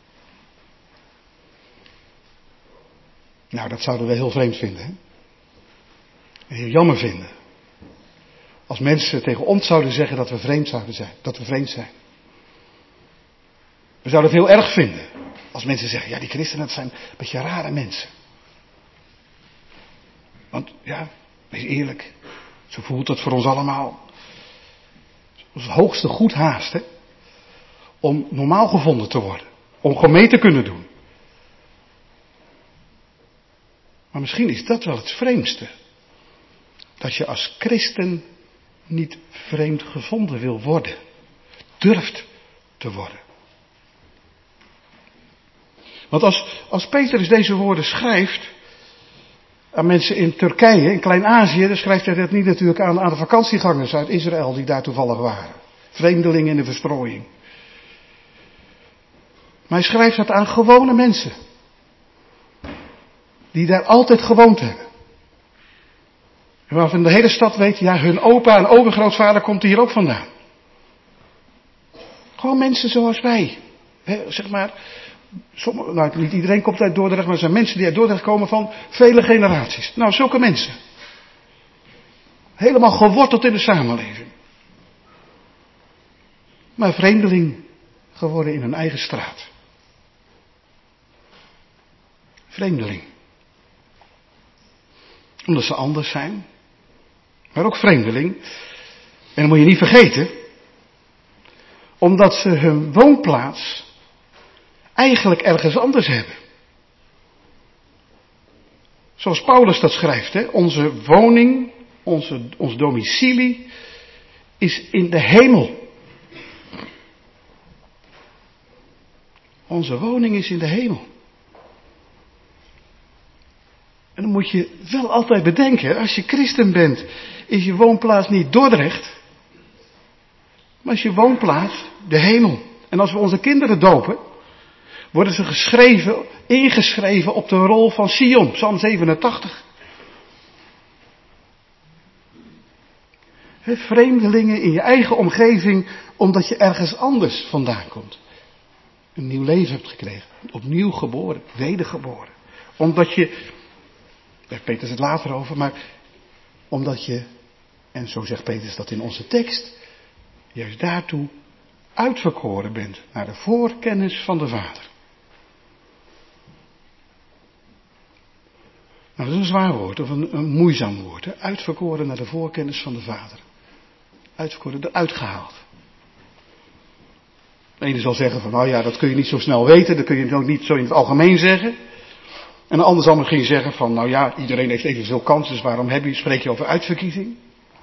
Nou, dat zouden we heel vreemd vinden, hè? En heel jammer vinden. Als mensen tegen ons zouden zeggen dat we vreemd zouden zijn, dat we vreemd zijn. We zouden het heel erg vinden als mensen zeggen, ja, die christenen, dat zijn een beetje rare mensen. Want ja, wees eerlijk, zo voelt het voor ons allemaal. Het is het hoogste goed haast, hè? Om normaal gevonden te worden. Om gewoon mee te kunnen doen. Maar misschien is dat wel het vreemdste. Dat je als christen niet vreemd gevonden wil worden. Durft te worden. Want als, als Petrus deze woorden schrijft aan mensen in Turkije, in Klein-Azië, dan schrijft hij dat niet natuurlijk aan, aan de vakantiegangers uit Israël die daar toevallig waren. Vreemdelingen in de verstrooiing. Maar hij schrijft dat aan gewone mensen. Die daar altijd gewoond hebben. En waarvan de hele stad weet, ja, hun opa en overgrootvader komt hier ook vandaan. Gewoon mensen zoals wij. He, zeg maar, sommige, nou, niet iedereen komt uit Dordrecht, maar er zijn mensen die uit Dordrecht komen van vele generaties. Nou, zulke mensen. Helemaal geworteld in de samenleving. Maar vreemdeling geworden in hun eigen straat. Vreemdeling. Omdat ze anders zijn. Maar ook vreemdeling. En dat moet je niet vergeten. Omdat ze hun woonplaats eigenlijk ergens anders hebben. Zoals Paulus dat schrijft. Hè? Onze woning, onze, ons domicilie is in de hemel. Onze woning is in de hemel. En dan moet je wel altijd bedenken, als je christen bent, is je woonplaats niet Dordrecht, maar is je woonplaats de hemel. En als we onze kinderen dopen, worden ze geschreven, ingeschreven op de rol van Sion, Psalm zevenentachtig. He, vreemdelingen in je eigen omgeving, omdat je ergens anders vandaan komt. Een nieuw leven hebt gekregen, opnieuw geboren, wedergeboren. Omdat je, daar heeft Petrus het later over, maar omdat je, en zo zegt Petrus dat in onze tekst, juist daartoe uitverkoren bent naar de voorkennis van de Vader. Nou, dat is een zwaar woord, of een, een moeizaam woord. Hè? Uitverkoren naar de voorkennis van de Vader. Uitverkoren, eruit gehaald. De ene zal zeggen van, nou ja, dat kun je niet zo snel weten, dat kun je ook niet zo in het algemeen zeggen. En de ander zal misschien zeggen van, nou ja, iedereen heeft evenveel kans, dus waarom heb je, spreek je over uitverkiezing?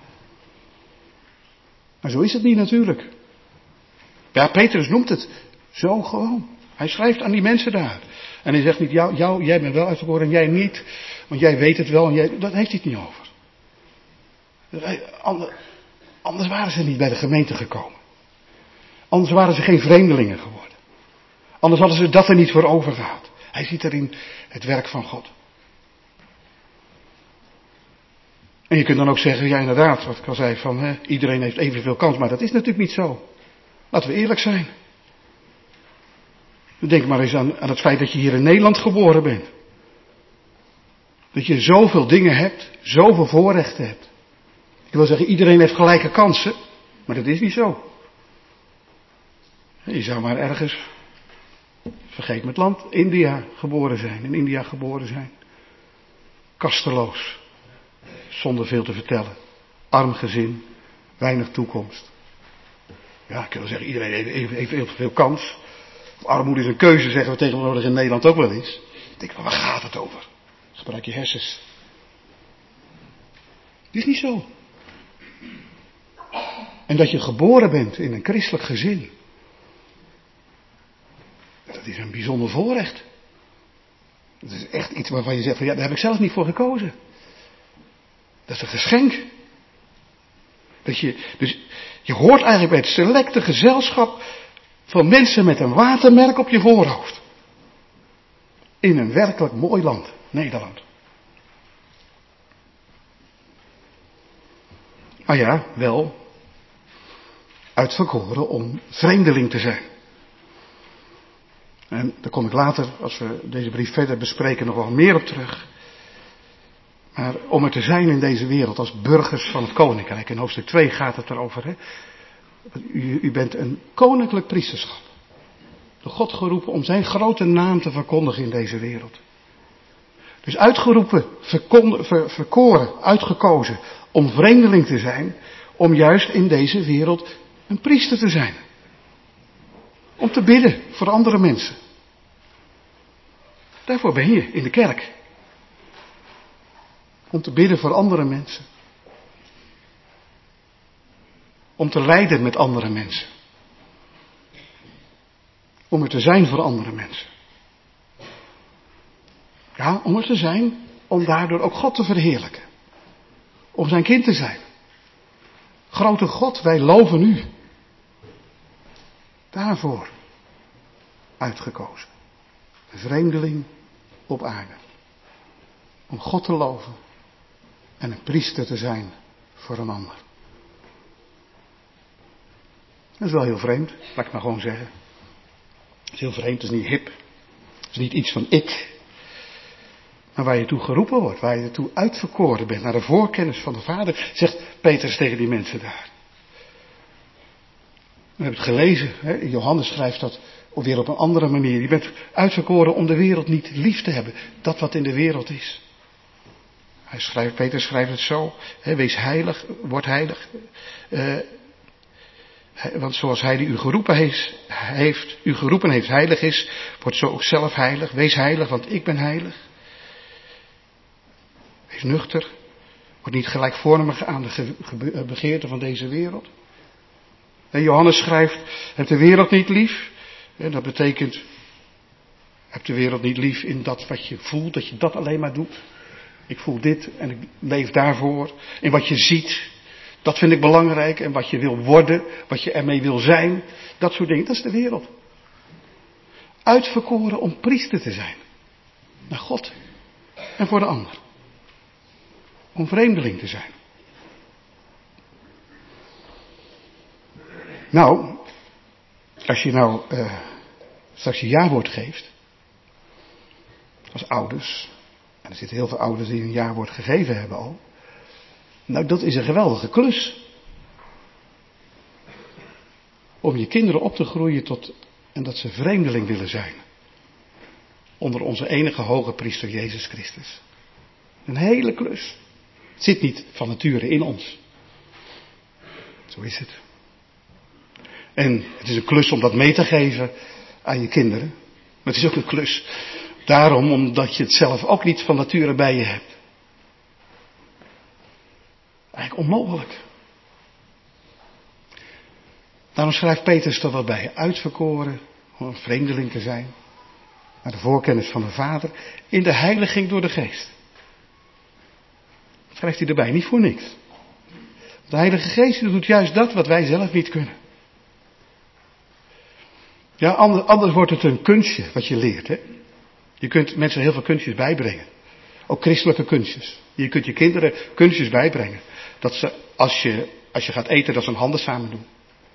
Maar zo is het niet natuurlijk. Ja, Petrus noemt het zo gewoon. Hij schrijft aan die mensen daar. En hij zegt niet, jou, jou, jij bent wel uitverkoren en jij niet, want jij weet het wel en jij, dat heeft hij het niet over. Anders waren ze niet bij de gemeente gekomen. Anders waren ze geen vreemdelingen geworden. Anders hadden ze dat er niet voor over gehad. Hij ziet erin het werk van God. En je kunt dan ook zeggen, ja inderdaad, wat ik al zei, van hè, iedereen heeft evenveel kans, maar dat is natuurlijk niet zo. Laten we eerlijk zijn. Denk maar eens aan, aan het feit dat je hier in Nederland geboren bent. Dat je zoveel dingen hebt, zoveel voorrechten hebt. Ik wil zeggen, iedereen heeft gelijke kansen, maar dat is niet zo. Je zou maar ergens, vergeet me het land, India geboren zijn. In India geboren zijn. Kasteloos. Zonder veel te vertellen. Arm gezin. Weinig toekomst. Ja, ik wil zeggen, iedereen heeft even, even, even veel kans. Armoede is een keuze, zeggen we tegenwoordig in Nederland ook wel eens. Ik denk, maar waar gaat het over? Gebruik je hersens. Het is niet zo. En dat je geboren bent in een christelijk gezin. Dat is een bijzonder voorrecht. Dat is echt iets waarvan je zegt, van, ja, daar heb ik zelf niet voor gekozen. Dat is een geschenk. Dat je, dus je hoort eigenlijk bij het selecte gezelschap van mensen met een watermerk op je voorhoofd. In een werkelijk mooi land, Nederland. Maar ja, wel uitverkoren om vreemdeling te zijn. En daar kom ik later, als we deze brief verder bespreken, nog wel meer op terug. Maar om er te zijn in deze wereld als burgers van het koninkrijk. In hoofdstuk twee gaat het erover. Hè? U, u bent een koninklijk priesterschap. Door God geroepen om zijn grote naam te verkondigen in deze wereld. Dus uitgeroepen, verkond, ver, verkoren, uitgekozen om vreemdeling te zijn. Om juist in deze wereld een priester te zijn. Om te bidden voor andere mensen. Daarvoor ben je in de kerk. Om te bidden voor andere mensen. Om te lijden met andere mensen. Om er te zijn voor andere mensen. Ja, om er te zijn, om daardoor ook God te verheerlijken. Om zijn kind te zijn. Grote God, wij loven u. Daarvoor uitgekozen. Een vreemdeling op aarde. Om God te loven. En een priester te zijn voor een ander. Dat is wel heel vreemd, laat ik maar gewoon zeggen. Het is heel vreemd, het is niet hip. Het is niet iets van ik. Maar waar je toe geroepen wordt, waar je toe uitverkoren bent, naar de voorkennis van de Vader, zegt Petrus tegen die mensen daar. We hebben het gelezen, hè? Johannes schrijft dat weer op een andere manier. Je bent uitverkoren om de wereld niet lief te hebben, dat wat in de wereld is. Hij schrijft, Peter schrijft het zo, hè, wees heilig, word heilig. Uh, want zoals hij die u geroepen heeft, heeft, u geroepen heeft heilig is, wordt zo ook zelf heilig. Wees heilig, want ik ben heilig. Wees nuchter. Word niet gelijkvormig aan de ge, ge, begeerte van deze wereld. En Johannes schrijft, heb de wereld niet lief. En dat betekent, heb de wereld niet lief in dat wat je voelt, dat je dat alleen maar doet. Ik voel dit en ik leef daarvoor. En wat je ziet, dat vind ik belangrijk. En wat je wil worden, wat je ermee wil zijn. Dat soort dingen, dat is de wereld. Uitverkoren om priester te zijn. Naar God. En voor de ander. Om vreemdeling te zijn. Nou, als je nou uh, straks je jaarwoord geeft. Als ouders. En er zitten heel veel ouders die een jaarwoord gegeven hebben al. Nou, dat is een geweldige klus. Om je kinderen op te groeien tot, en dat ze vreemdeling willen zijn. Onder onze enige hoge priester Jezus Christus. Een hele klus. Het zit niet van nature in ons. Zo is het. En het is een klus om dat mee te geven aan je kinderen. Maar het is ook een klus daarom omdat je het zelf ook niet van nature bij je hebt. Eigenlijk onmogelijk. Daarom schrijft Petrus er wat bij. Uitverkoren, om een vreemdeling te zijn. Naar de voorkennis van de Vader. In de heiliging door de Geest. Dat schrijft hij erbij, niet voor niks. De Heilige Geest doet juist dat wat wij zelf niet kunnen. Ja, anders, anders wordt het een kunstje wat je leert. Hè? Je kunt mensen heel veel kunstjes bijbrengen. Ook christelijke kunstjes. Je kunt je kinderen kunstjes bijbrengen. Dat ze, als je, als je gaat eten, dat ze hun handen samen doen.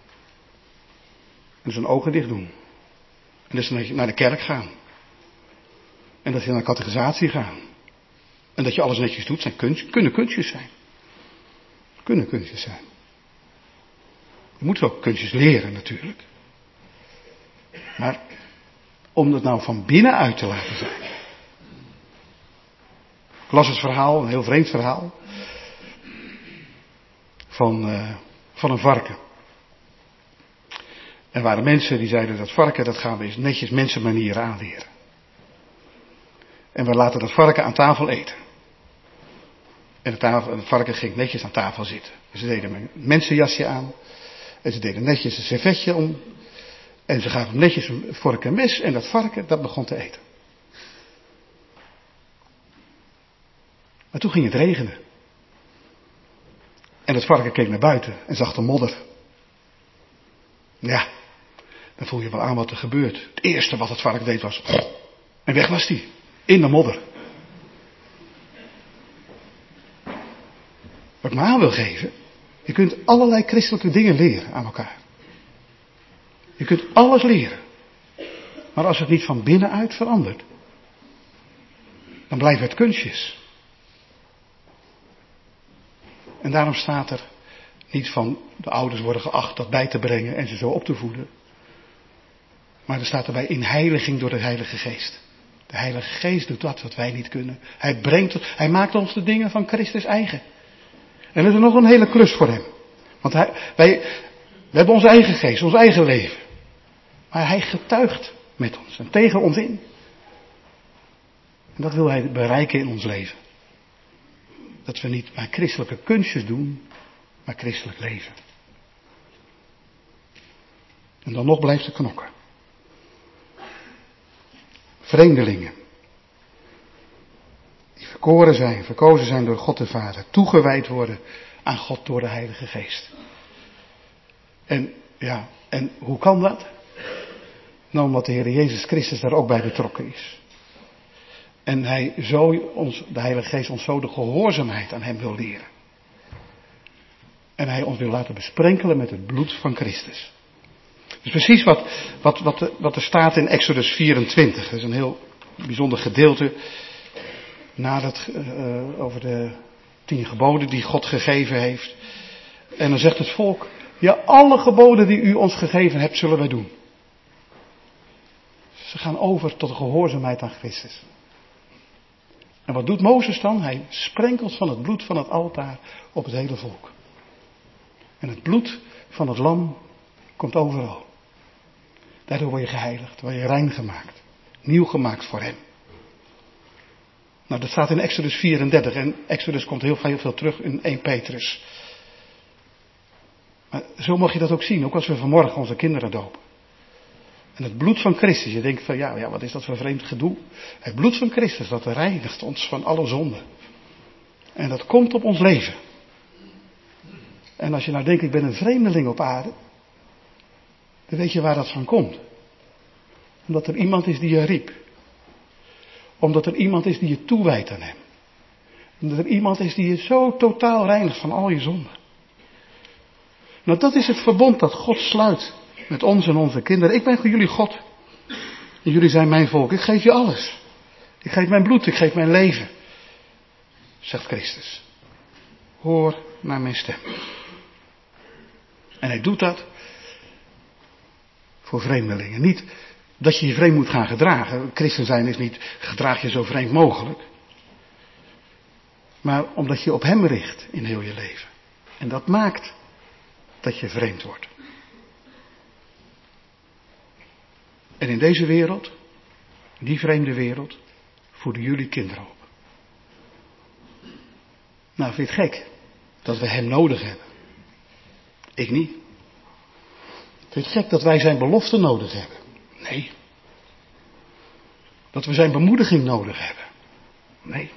En ze hun ogen dicht doen. En dat ze naar de kerk gaan. En dat ze naar de catechisatie gaan. En dat je alles netjes doet, zijn kunst, kunnen kunstjes zijn. Kunnen kunstjes zijn. Je moet ook kunstjes leren natuurlijk. Maar om dat nou van binnenuit te laten zijn. Ik las het verhaal, een heel vreemd verhaal. Van, uh, van een varken. Er waren mensen die zeiden dat varken, dat gaan we eens netjes mensenmanieren aanleren. En we laten dat varken aan tafel eten. En het, tafel, het varken ging netjes aan tafel zitten. Ze deden een mensenjasje aan. En ze deden netjes een servetje om. En ze gaven hem netjes een vork en mes. En dat varken, dat begon te eten. Maar toen ging het regenen. En het varken keek naar buiten en zag de modder. Ja, dan voel je wel aan wat er gebeurt. Het eerste wat het varken deed was... En weg was hij. In de modder. Wat ik me aan wil geven. Je kunt allerlei christelijke dingen leren aan elkaar. Je kunt alles leren. Maar als het niet van binnenuit verandert. Dan blijven het kunstjes. En daarom staat er niet van de ouders worden geacht dat bij te brengen en ze zo op te voeden. Maar er staat erbij in heiliging door de Heilige Geest. De Heilige Geest doet dat wat wij niet kunnen. Hij brengt het, hij maakt ons de dingen van Christus eigen. En dat is nog een hele klus voor hem. Want hij, wij, we hebben onze eigen geest, ons eigen leven. Maar hij getuigt met ons en tegen ons in. En dat wil hij bereiken in ons leven. Dat we niet maar christelijke kunstjes doen, maar christelijk leven. En dan nog blijft het knokken. Vreemdelingen. Die verkoren zijn, verkozen zijn door God de Vader. Toegewijd worden aan God door de Heilige Geest. En ja, en hoe kan dat? Nou, omdat de Heer Jezus Christus daar ook bij betrokken is. En hij zo ons, de Heilige Geest ons zo de gehoorzaamheid aan hem wil leren. En hij ons wil laten besprenkelen met het bloed van Christus. Dus precies wat, wat, wat, wat er staat in Exodus vierentwintig. Dat is een heel bijzonder gedeelte. Nadat, uh, over de tien geboden die God gegeven heeft. En dan zegt het volk. Ja, alle geboden die u ons gegeven hebt, zullen wij doen. Ze gaan over tot de gehoorzaamheid aan Christus. En wat doet Mozes dan? Hij sprenkelt van het bloed van het altaar op het hele volk. En het bloed van het lam komt overal. Daardoor word je geheiligd, word je rein gemaakt. Nieuw gemaakt voor hem. Nou, dat staat in Exodus vierendertig. En Exodus komt heel veel terug in Eerste Petrus. Maar zo mag je dat ook zien. Ook als we vanmorgen onze kinderen dopen. En het bloed van Christus. Je denkt van ja, ja, wat is dat voor vreemd gedoe. Het bloed van Christus, dat reinigt ons van alle zonden. En dat komt op ons leven. En als je nou denkt, ik ben een vreemdeling op aarde. Dan weet je waar dat van komt. Omdat er iemand is die je riep. Omdat er iemand is die je toewijdt aan hem. Omdat er iemand is die je zo totaal reinigt van al je zonden. Nou, dat is het verbond dat God sluit met ons en onze kinderen. Ik ben voor jullie God. En jullie zijn mijn volk. Ik geef je alles. Ik geef mijn bloed, ik geef mijn leven. Zegt Christus. Hoor naar mijn stem. En hij doet dat voor vreemdelingen. Niet dat je je vreemd moet gaan gedragen. Christen zijn is niet gedraag je zo vreemd mogelijk. Maar omdat je op hem richt in heel je leven. En dat maakt dat je vreemd wordt. En in deze wereld, die vreemde wereld, voeden jullie kinderen op. Nou, vind je het gek dat we hem nodig hebben? Ik niet. Vind je het gek dat wij zijn belofte nodig hebben? Nee. Dat we zijn bemoediging nodig hebben? Nee.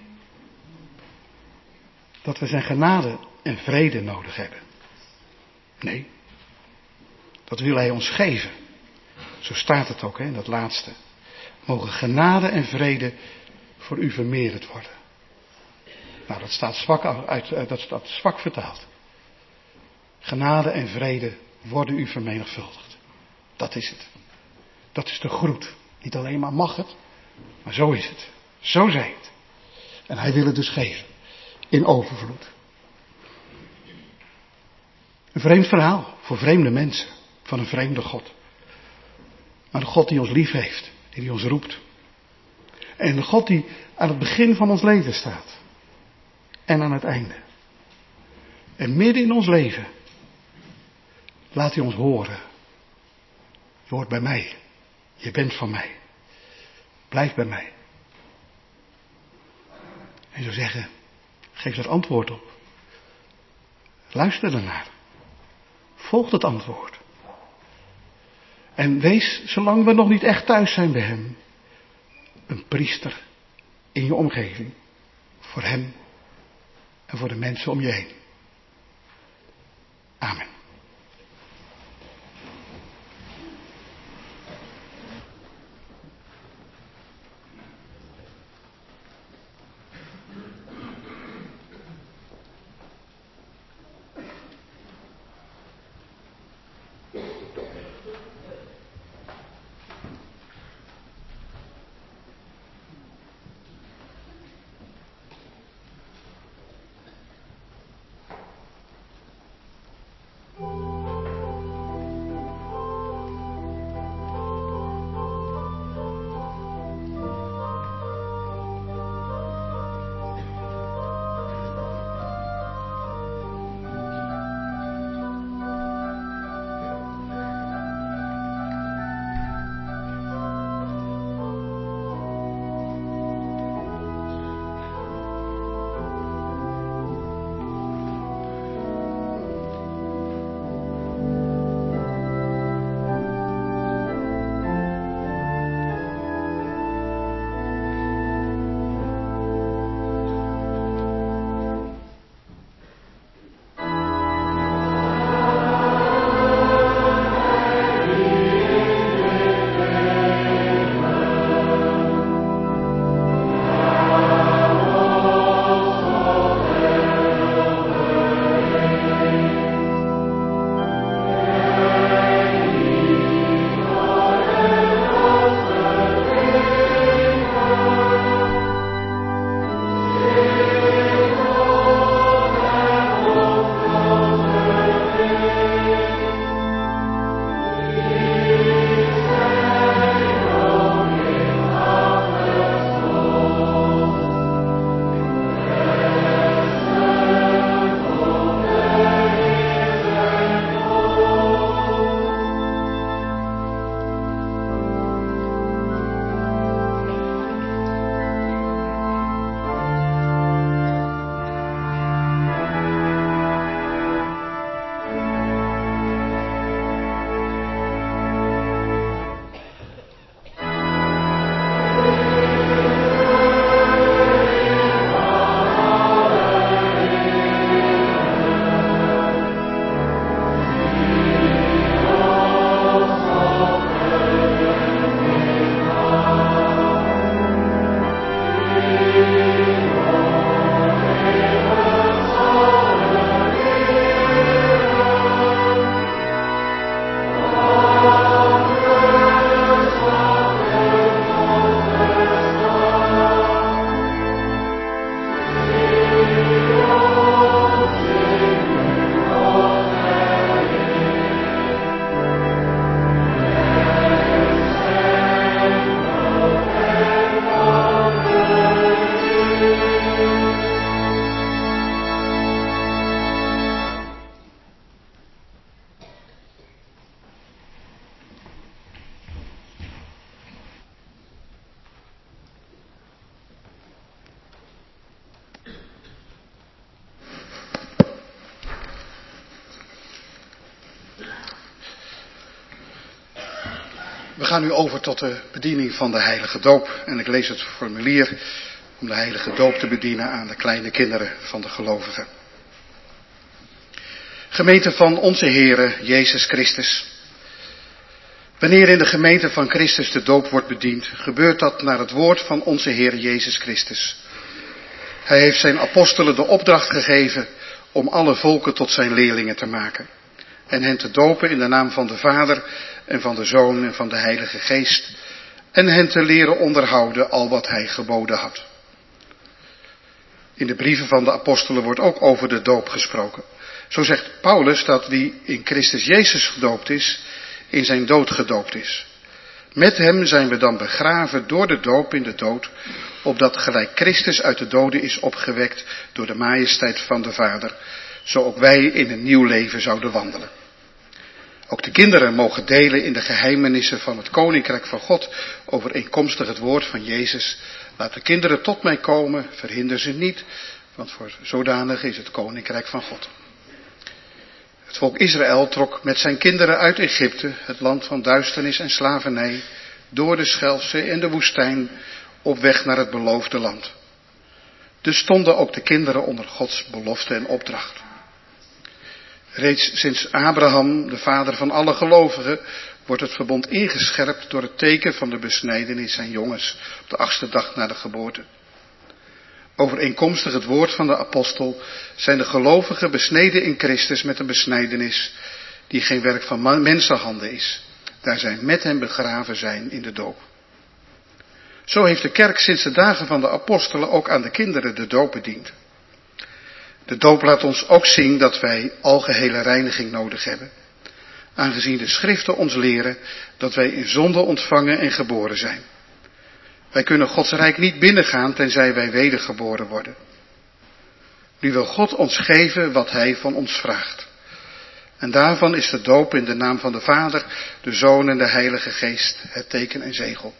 Dat we zijn genade en vrede nodig hebben? Nee. Dat wil hij ons geven. Zo staat het ook, hè, in dat laatste. Mogen genade en vrede voor u vermeerderd worden. Nou, dat staat zwak, uit, dat staat zwak vertaald. Genade en vrede worden u vermenigvuldigd. Dat is het. Dat is de groet. Niet alleen maar mag het, maar zo is het. Zo zij het. En hij wil het dus geven. In overvloed. Een vreemd verhaal voor vreemde mensen. Van een vreemde God. Maar de God die ons lief heeft. Die ons roept. En de God die aan het begin van ons leven staat. En aan het einde. En midden in ons leven. Laat hij ons horen. Je hoort bij mij. Je bent van mij. Blijf bij mij. En zo zeggen. Geef er antwoord op. Luister ernaar. Volg het antwoord. En wees, zolang we nog niet echt thuis zijn bij hem, een priester in je omgeving. Voor hem en voor de mensen om je heen. Amen. We gaan nu over tot de bediening van de heilige doop. En ik lees het formulier om de heilige doop te bedienen aan de kleine kinderen van de gelovigen. Gemeente van onze Heere Jezus Christus. Wanneer in de gemeente van Christus de doop wordt bediend, gebeurt dat naar het woord van onze Heer Jezus Christus. Hij heeft zijn apostelen de opdracht gegeven om alle volken tot zijn leerlingen te maken. En hen te dopen in de naam van de Vader en van de Zoon en van de Heilige Geest. En hen te leren onderhouden al wat hij geboden had. In de brieven van de apostelen wordt ook over de doop gesproken. Zo zegt Paulus dat wie in Christus Jezus gedoopt is, in zijn dood gedoopt is. Met hem zijn we dan begraven door de doop in de dood, opdat gelijk Christus uit de doden is opgewekt door de majesteit van de Vader, zo ook wij in een nieuw leven zouden wandelen. Ook de kinderen mogen delen in de geheimenissen van het Koninkrijk van God, overeenkomstig het woord van Jezus. Laat de kinderen tot mij komen, verhinder ze niet, want voor zodanig is het Koninkrijk van God. Het volk Israël trok met zijn kinderen uit Egypte, het land van duisternis en slavernij, door de Schelfzee en de woestijn, op weg naar het beloofde land. Dus stonden ook de kinderen onder Gods belofte en opdracht. Reeds sinds Abraham, de vader van alle gelovigen, wordt het verbond ingescherpt door het teken van de besnijdenis zijn jongens op de achtste dag na de geboorte. Overeenkomstig het woord van de apostel zijn de gelovigen besneden in Christus met een besnijdenis die geen werk van mensenhanden is, daar zij met hem begraven zijn in de doop. Zo heeft de kerk sinds de dagen van de apostelen ook aan de kinderen de doop bediend. De doop laat ons ook zien dat wij algehele reiniging nodig hebben, aangezien de schriften ons leren dat wij in zonde ontvangen en geboren zijn. Wij kunnen Gods rijk niet binnengaan tenzij wij wedergeboren worden. Nu wil God ons geven wat hij van ons vraagt. En daarvan is de doop in de naam van de Vader, de Zoon en de Heilige Geest het teken en zegel.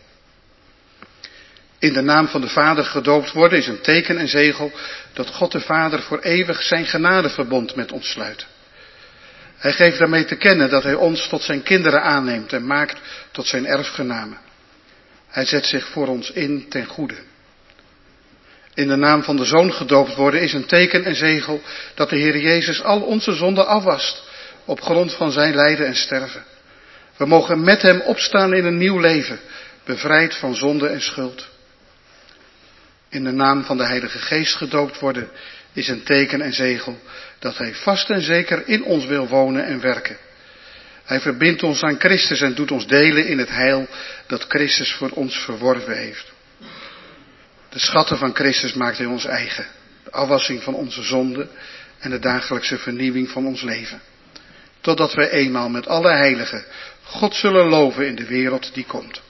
In de naam van de Vader gedoopt worden is een teken en zegel dat God de Vader voor eeuwig zijn genadeverbond met ons sluit. Hij geeft daarmee te kennen dat hij ons tot zijn kinderen aanneemt en maakt tot zijn erfgenamen. Hij zet zich voor ons in ten goede. In de naam van de Zoon gedoopt worden is een teken en zegel dat de Heer Jezus al onze zonden afwast op grond van zijn lijden en sterven. We mogen met hem opstaan in een nieuw leven, bevrijd van zonde en schuld. In de naam van de Heilige Geest gedoopt worden is een teken en zegel dat hij vast en zeker in ons wil wonen en werken. Hij verbindt ons aan Christus en doet ons delen in het heil dat Christus voor ons verworven heeft. De schatten van Christus maakt hij ons eigen. De afwassing van onze zonden en de dagelijkse vernieuwing van ons leven. Totdat wij eenmaal met alle heiligen God zullen loven in de wereld die komt.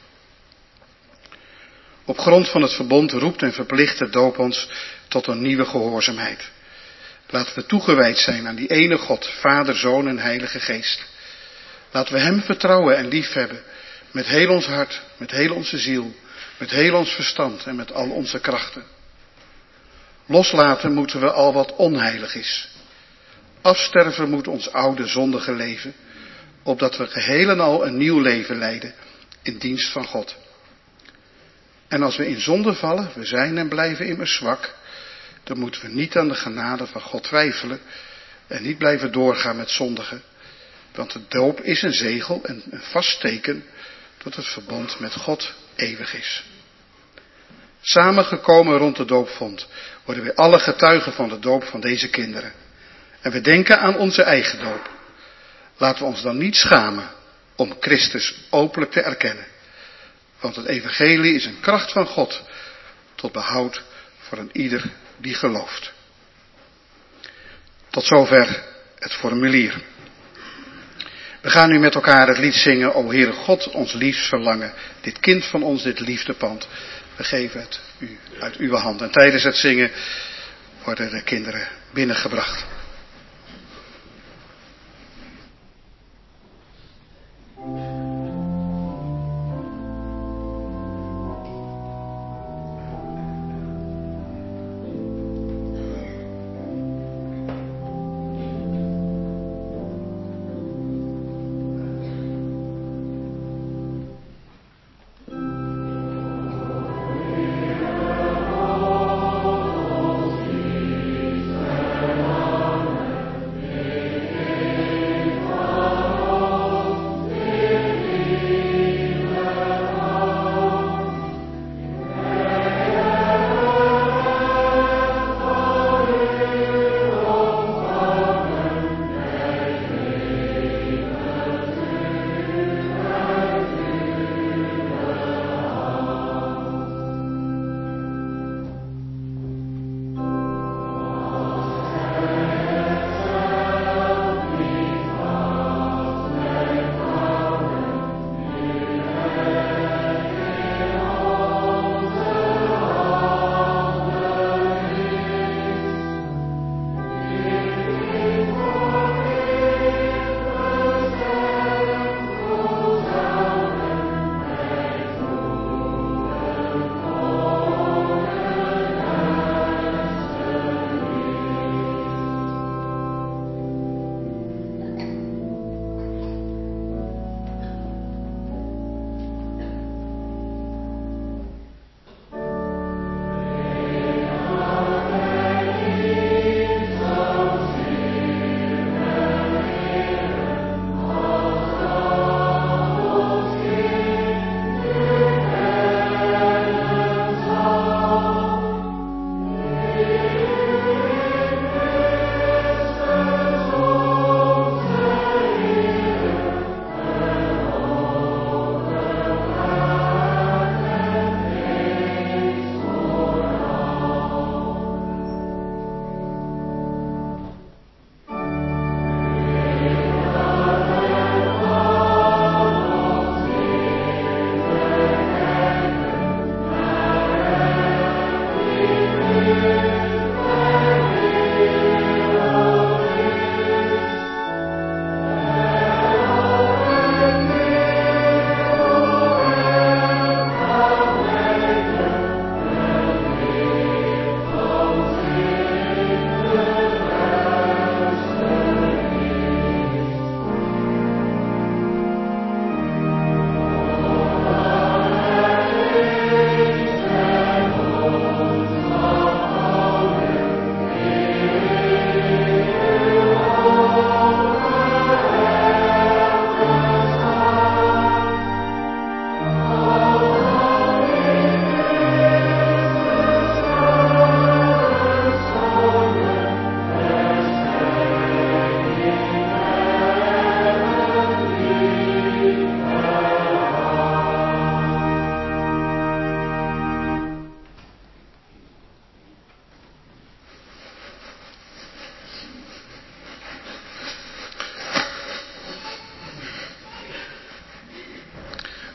Op grond van het verbond roept en verplicht de doop ons tot een nieuwe gehoorzaamheid. Laten we toegewijd zijn aan die ene God, Vader, Zoon en Heilige Geest. Laten we hem vertrouwen en liefhebben met heel ons hart, met heel onze ziel, met heel ons verstand en met al onze krachten. Loslaten moeten we al wat onheilig is. Afsterven moet ons oude zondige leven, opdat we geheel en al een nieuw leven leiden in dienst van God. En als we in zonde vallen, we zijn en blijven immers zwak, dan moeten we niet aan de genade van God twijfelen en niet blijven doorgaan met zondigen. Want de doop is een zegel en een vast teken dat het verbond met God eeuwig is. Samengekomen rond de doopvond worden we alle getuigen van de doop van deze kinderen. En we denken aan onze eigen doop. Laten we ons dan niet schamen om Christus openlijk te erkennen. Want het evangelie is een kracht van God tot behoud voor een ieder die gelooft. Tot zover het formulier. We gaan nu met elkaar het lied zingen, O Heere God, ons liefst verlangen. Dit kind van ons, dit liefdepand. We geven het u uit uw hand. En tijdens het zingen worden de kinderen binnengebracht.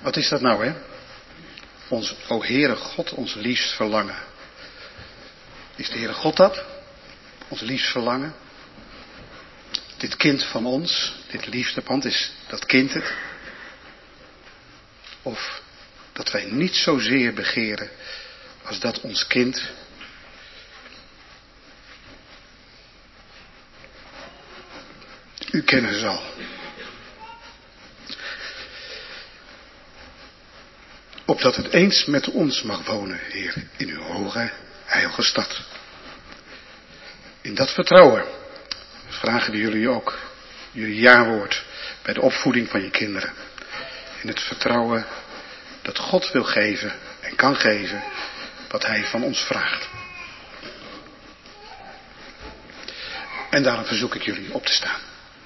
Wat is dat nou, hè? Ons, o Heere God, ons liefst verlangen. Is de Heere God dat? Ons liefst verlangen? Dit kind van ons, dit liefste pand, is dat kind het? Of dat wij niet zozeer begeren als dat ons kind u kennen zal. Opdat het eens met ons mag wonen, Heer, in uw hoge, heilige stad. In dat vertrouwen vragen we jullie ook, jullie jawoord bij de opvoeding van je kinderen. In het vertrouwen dat God wil geven en kan geven wat hij van ons vraagt. En daarom verzoek ik jullie op te staan.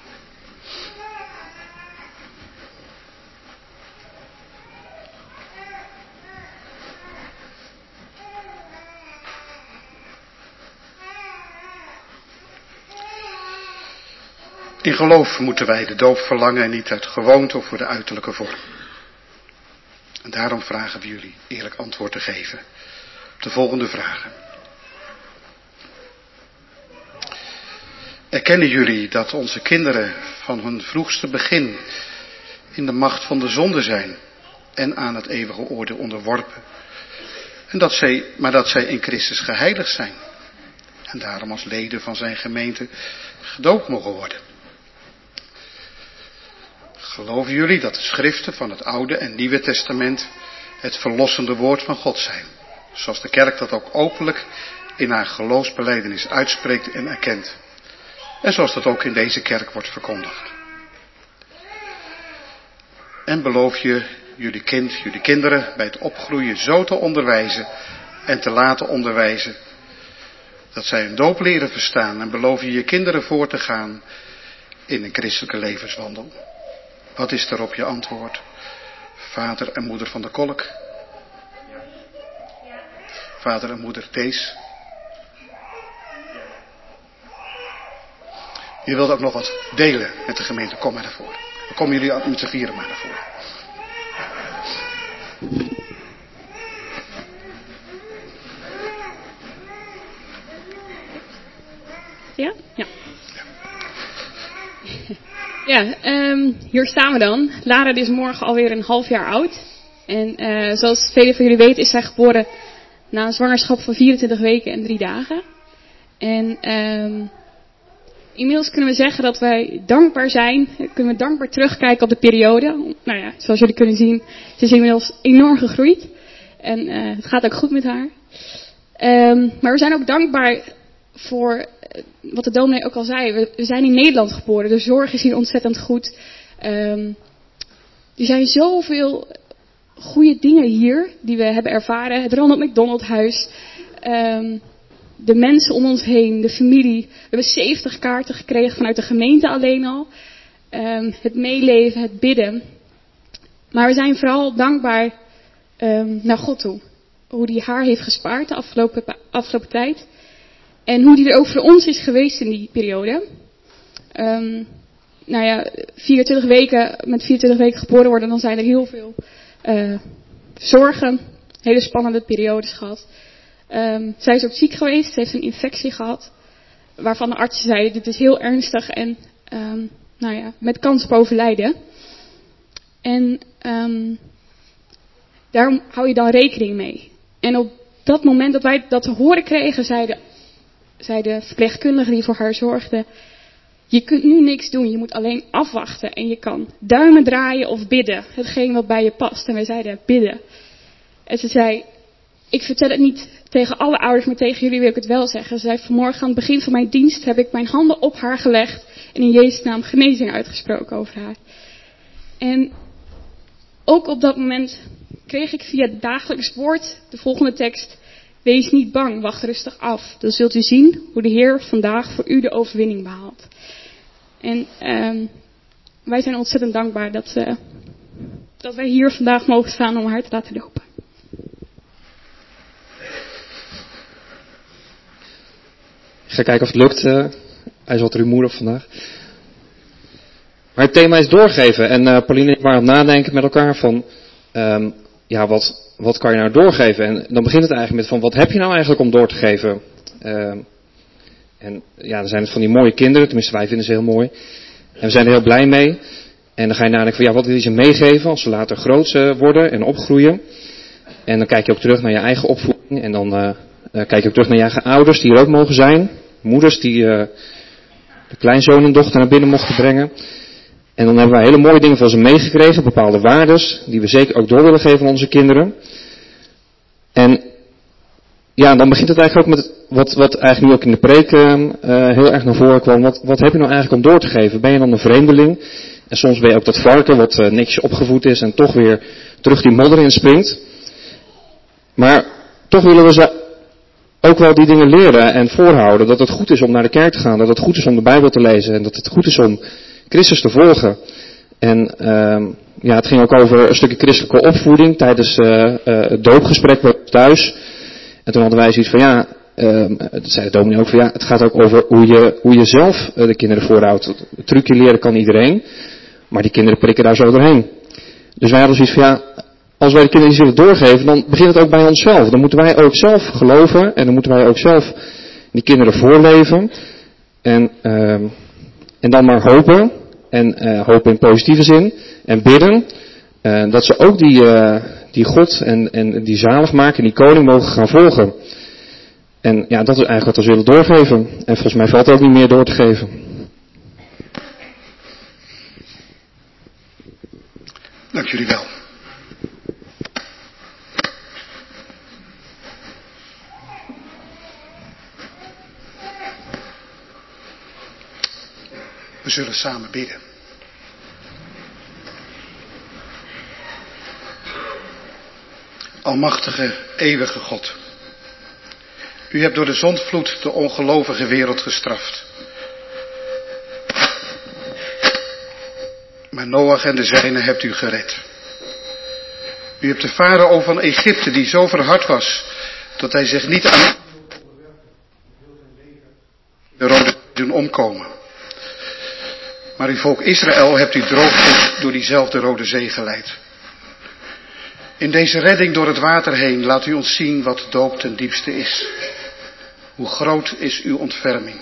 In geloof moeten wij de doop verlangen en niet uit gewoonte of voor de uiterlijke vorm. En daarom vragen we jullie eerlijk antwoord te geven op de volgende vragen. Erkennen jullie dat onze kinderen van hun vroegste begin in de macht van de zonde zijn en aan het eeuwige oordeel onderworpen? En dat zij, maar dat zij in Christus geheiligd zijn en daarom als leden van zijn gemeente gedoopt mogen worden? Geloven jullie dat de schriften van het Oude en Nieuwe Testament het verlossende woord van God zijn? Zoals de kerk dat ook openlijk in haar geloofsbelijdenis uitspreekt en erkent. En zoals dat ook in deze kerk wordt verkondigd. En beloof je jullie kind, jullie kinderen bij het opgroeien zo te onderwijzen en te laten onderwijzen dat zij een doop leren verstaan. En beloof je je kinderen voor te gaan in een christelijke levenswandel. Wat is daarop je antwoord? Vader en moeder van de Kolk? Vader en moeder Thees? Je wilt ook nog wat delen met de gemeente, kom maar naar voren. Dan komen jullie met z'n vieren maar naar voren. Ja? Ja. Ja, um, hier staan we dan. Lara is morgen alweer een half jaar oud. En uh, zoals velen van jullie weten is zij geboren na een zwangerschap van vierentwintig weken en drie dagen. En um, inmiddels kunnen we zeggen dat wij dankbaar zijn. Kunnen we dankbaar terugkijken op de periode. Nou ja, zoals jullie kunnen zien, ze is inmiddels enorm gegroeid. En uh, het gaat ook goed met haar. Um, maar we zijn ook dankbaar voor wat de dominee ook al zei. We, we zijn in Nederland geboren. De zorg is hier ontzettend goed. Um, er zijn zoveel goede dingen hier die we hebben ervaren. Het Ronald McDonald Huis. Um, de mensen om ons heen. De familie. We hebben zeventig kaarten gekregen vanuit de gemeente alleen al. Um, het meeleven, het bidden. Maar we zijn vooral dankbaar um, naar God toe. Hoe hij haar heeft gespaard de afgelopen, afgelopen tijd. En hoe die er ook voor ons is geweest in die periode. Um, nou ja, vierentwintig weken, met vierentwintig weken geboren worden, dan zijn er heel veel uh, zorgen. Hele spannende periodes gehad. Um, zij is ook ziek geweest, ze heeft een infectie gehad. Waarvan de artsen zeiden, dit is heel ernstig en um, nou ja, met kans op overlijden. En um, daar hou je dan rekening mee. En op dat moment dat wij dat te horen kregen, zeiden zei de verpleegkundige die voor haar zorgde, je kunt nu niks doen, je moet alleen afwachten. En je kan duimen draaien of bidden, hetgeen wat bij je past. En wij zeiden bidden. En ze zei, ik vertel het niet tegen alle ouders, maar tegen jullie wil ik het wel zeggen. Ze zei, vanmorgen aan het begin van mijn dienst heb ik mijn handen op haar gelegd en in Jezus' naam genezing uitgesproken over haar. En ook op dat moment kreeg ik via het dagelijks woord de volgende tekst. Wees niet bang, wacht rustig af. Dan zult u zien hoe de Heer vandaag voor u de overwinning behaalt. En um, wij zijn ontzettend dankbaar dat, uh, dat wij hier vandaag mogen staan om haar te laten dopen. Ik ga kijken of het lukt. Uh, hij is wat rumoerig vandaag. Maar het thema is doorgeven. En uh, Pauline en ik waren aan het nadenken met elkaar van um, ja, wat, wat kan je nou doorgeven? En dan begint het eigenlijk met van, wat heb je nou eigenlijk om door te geven? Um, en ja, dan zijn het van die mooie kinderen, tenminste wij vinden ze heel mooi. En we zijn er heel blij mee. En dan ga je nadenken van, ja, wat wil je ze meegeven als ze later groot uh, worden en opgroeien? En dan kijk je ook terug naar je eigen opvoeding. En dan uh, uh, kijk je ook terug naar je eigen ouders die er ook mogen zijn. Moeders die uh, de kleinzoon en dochter naar binnen mochten brengen. En dan hebben wij hele mooie dingen van ze meegekregen. Bepaalde waardes die we zeker ook door willen geven aan onze kinderen. En ja, dan begint het eigenlijk ook met wat, wat eigenlijk nu ook in de preek uh, heel erg naar voren kwam. Wat, wat heb je nou eigenlijk om door te geven? Ben je dan een vreemdeling? En soms ben je ook dat varken wat uh, netjes opgevoed is en toch weer terug die modder in springt. Maar toch willen we ze ook wel die dingen leren en voorhouden. Dat het goed is om naar de kerk te gaan. Dat het goed is om de Bijbel te lezen. En dat het goed is om Christus te volgen. En uh, ja, het ging ook over een stukje christelijke opvoeding tijdens uh, uh, het doopgesprek bij thuis. En toen hadden wij zoiets van ja, uh, dat zei de dominee ook van ja, het gaat ook over hoe je, hoe je zelf uh, de kinderen voorhoudt. Het trucje leren kan iedereen, maar die kinderen prikken daar zo doorheen. Dus wij hadden zoiets van ja, als wij de kinderen iets willen doorgeven, dan begint het ook bij onszelf. Dan moeten wij ook zelf geloven en dan moeten wij ook zelf die kinderen voorleven. En, uh, en dan maar hopen, en uh, hopen in positieve zin, en bidden, uh, dat ze ook die, uh, die God en, en die zaligmaker en die koning mogen gaan volgen. En ja, dat is eigenlijk wat we willen doorgeven. En volgens mij valt er ook niet meer door te geven. Dank jullie wel. We zullen samen bidden. Almachtige, eeuwige God. U hebt door de zondvloed de ongelovige wereld gestraft. Maar Noach en de zijnen hebt u gered. U hebt de farao van Egypte, die zo verhard was, dat hij zich niet aan de Rode doen omkomen. Maar uw volk Israël hebt u droogjes door diezelfde Rode Zee geleid. In deze redding door het water heen laat u ons zien wat doop ten diepste is. Hoe groot is uw ontferming.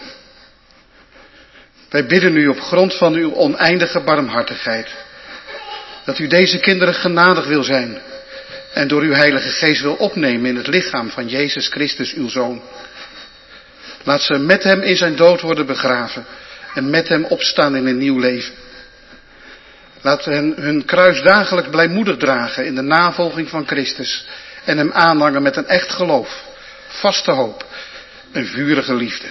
Wij bidden u op grond van uw oneindige barmhartigheid, dat u deze kinderen genadig wil zijn en door uw Heilige Geest wil opnemen in het lichaam van Jezus Christus, uw Zoon. Laat ze met hem in zijn dood worden begraven en met hem opstaan in een nieuw leven. Laat hen hun kruis dagelijks blijmoedig dragen in de navolging van Christus en hem aanhangen met een echt geloof, vaste hoop en vurige liefde.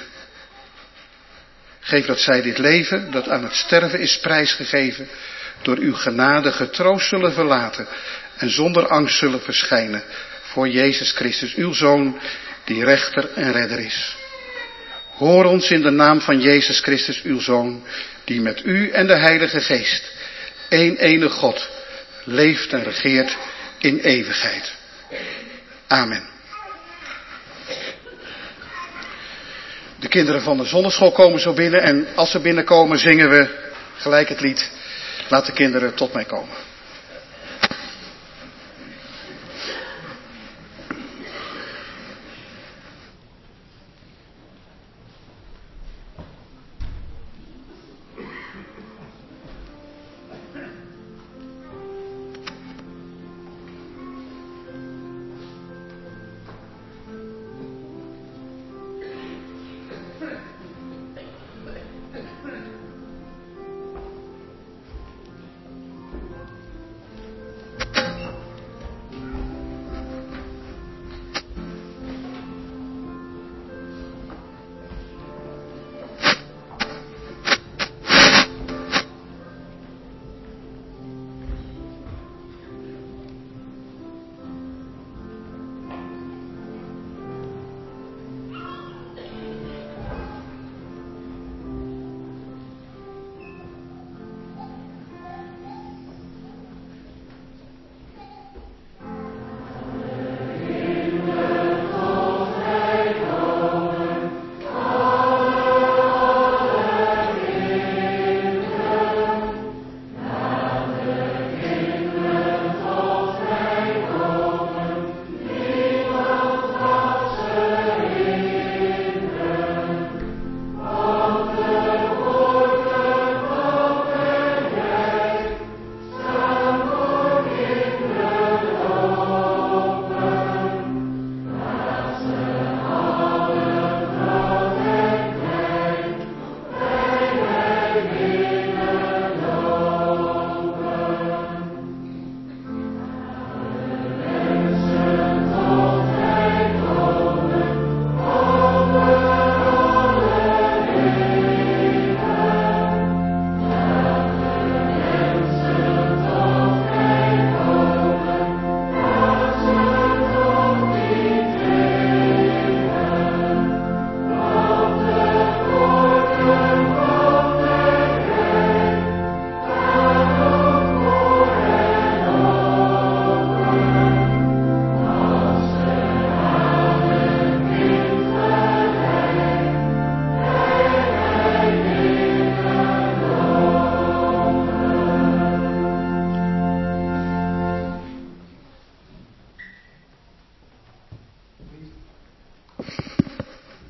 Geef dat zij dit leven, dat aan het sterven is prijsgegeven, door uw genade getroost zullen verlaten en zonder angst zullen verschijnen voor Jezus Christus, uw Zoon, die rechter en redder is. Hoor ons in de naam van Jezus Christus, uw Zoon, die met u en de Heilige Geest, één enige God, leeft en regeert in eeuwigheid. Amen. De kinderen van de zonneschool komen zo binnen en als ze binnenkomen zingen we gelijk het lied. Laat de kinderen tot mij komen.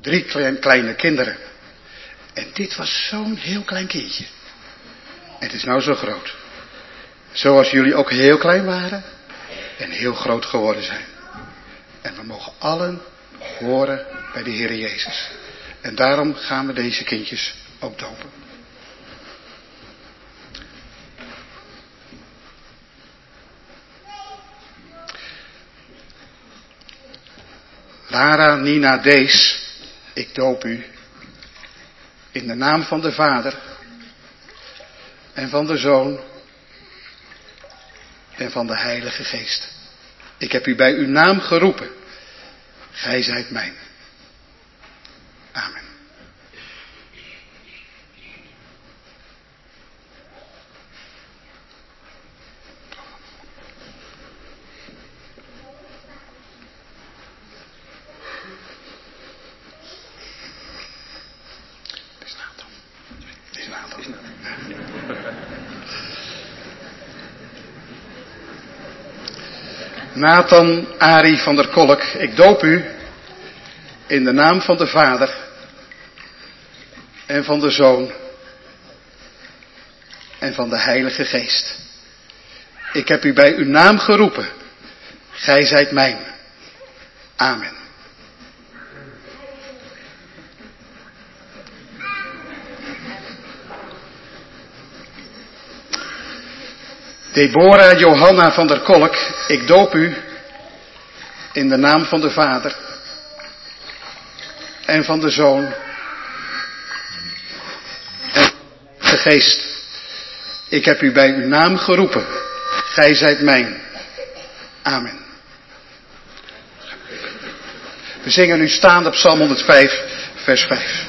drie kleine kinderen. En dit was zo'n heel klein kindje. En het is nou zo groot. Zoals jullie ook heel klein waren en heel groot geworden zijn. En we mogen allen horen bij de Heer Jezus. En daarom gaan we deze kindjes ook dopen. Lara, Nina, Dees, ik doop u in de naam van de Vader en van de Zoon en van de Heilige Geest. Ik heb u bij uw naam geroepen. Gij zijt mijn. Amen. Nathan Arie van der Kolk, ik doop u in de naam van de Vader en van de Zoon en van de Heilige Geest. Ik heb u bij uw naam geroepen. Gij zijt mijn. Amen. Deborah Johanna van der Kolk, ik doop u in de naam van de Vader en van de Zoon en van de Geest. Ik heb u bij uw naam geroepen. Gij zijt mijn. Amen. We zingen nu staande Psalm honderdvijf, vers vijf.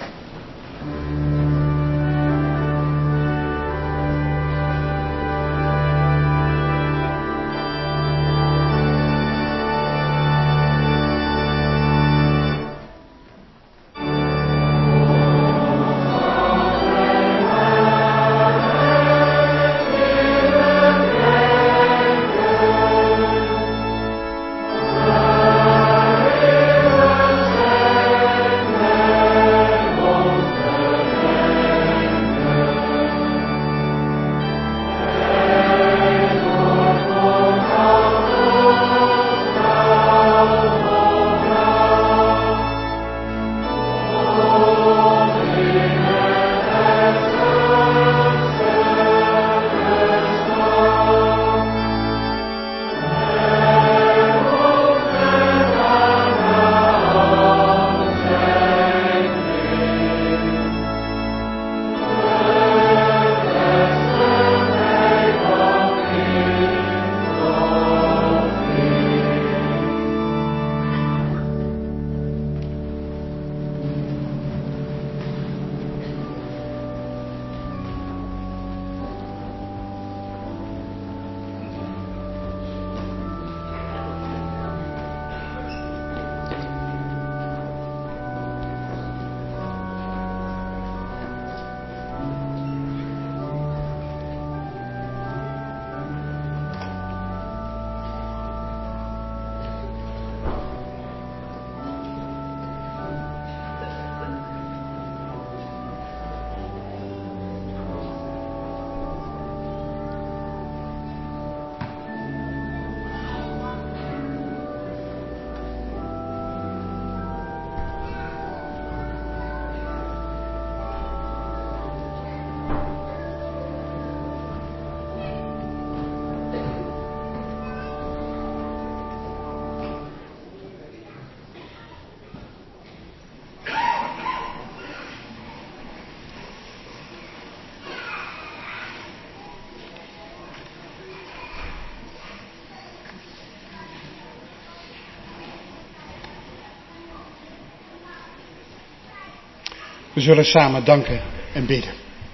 We zullen samen danken en bidden.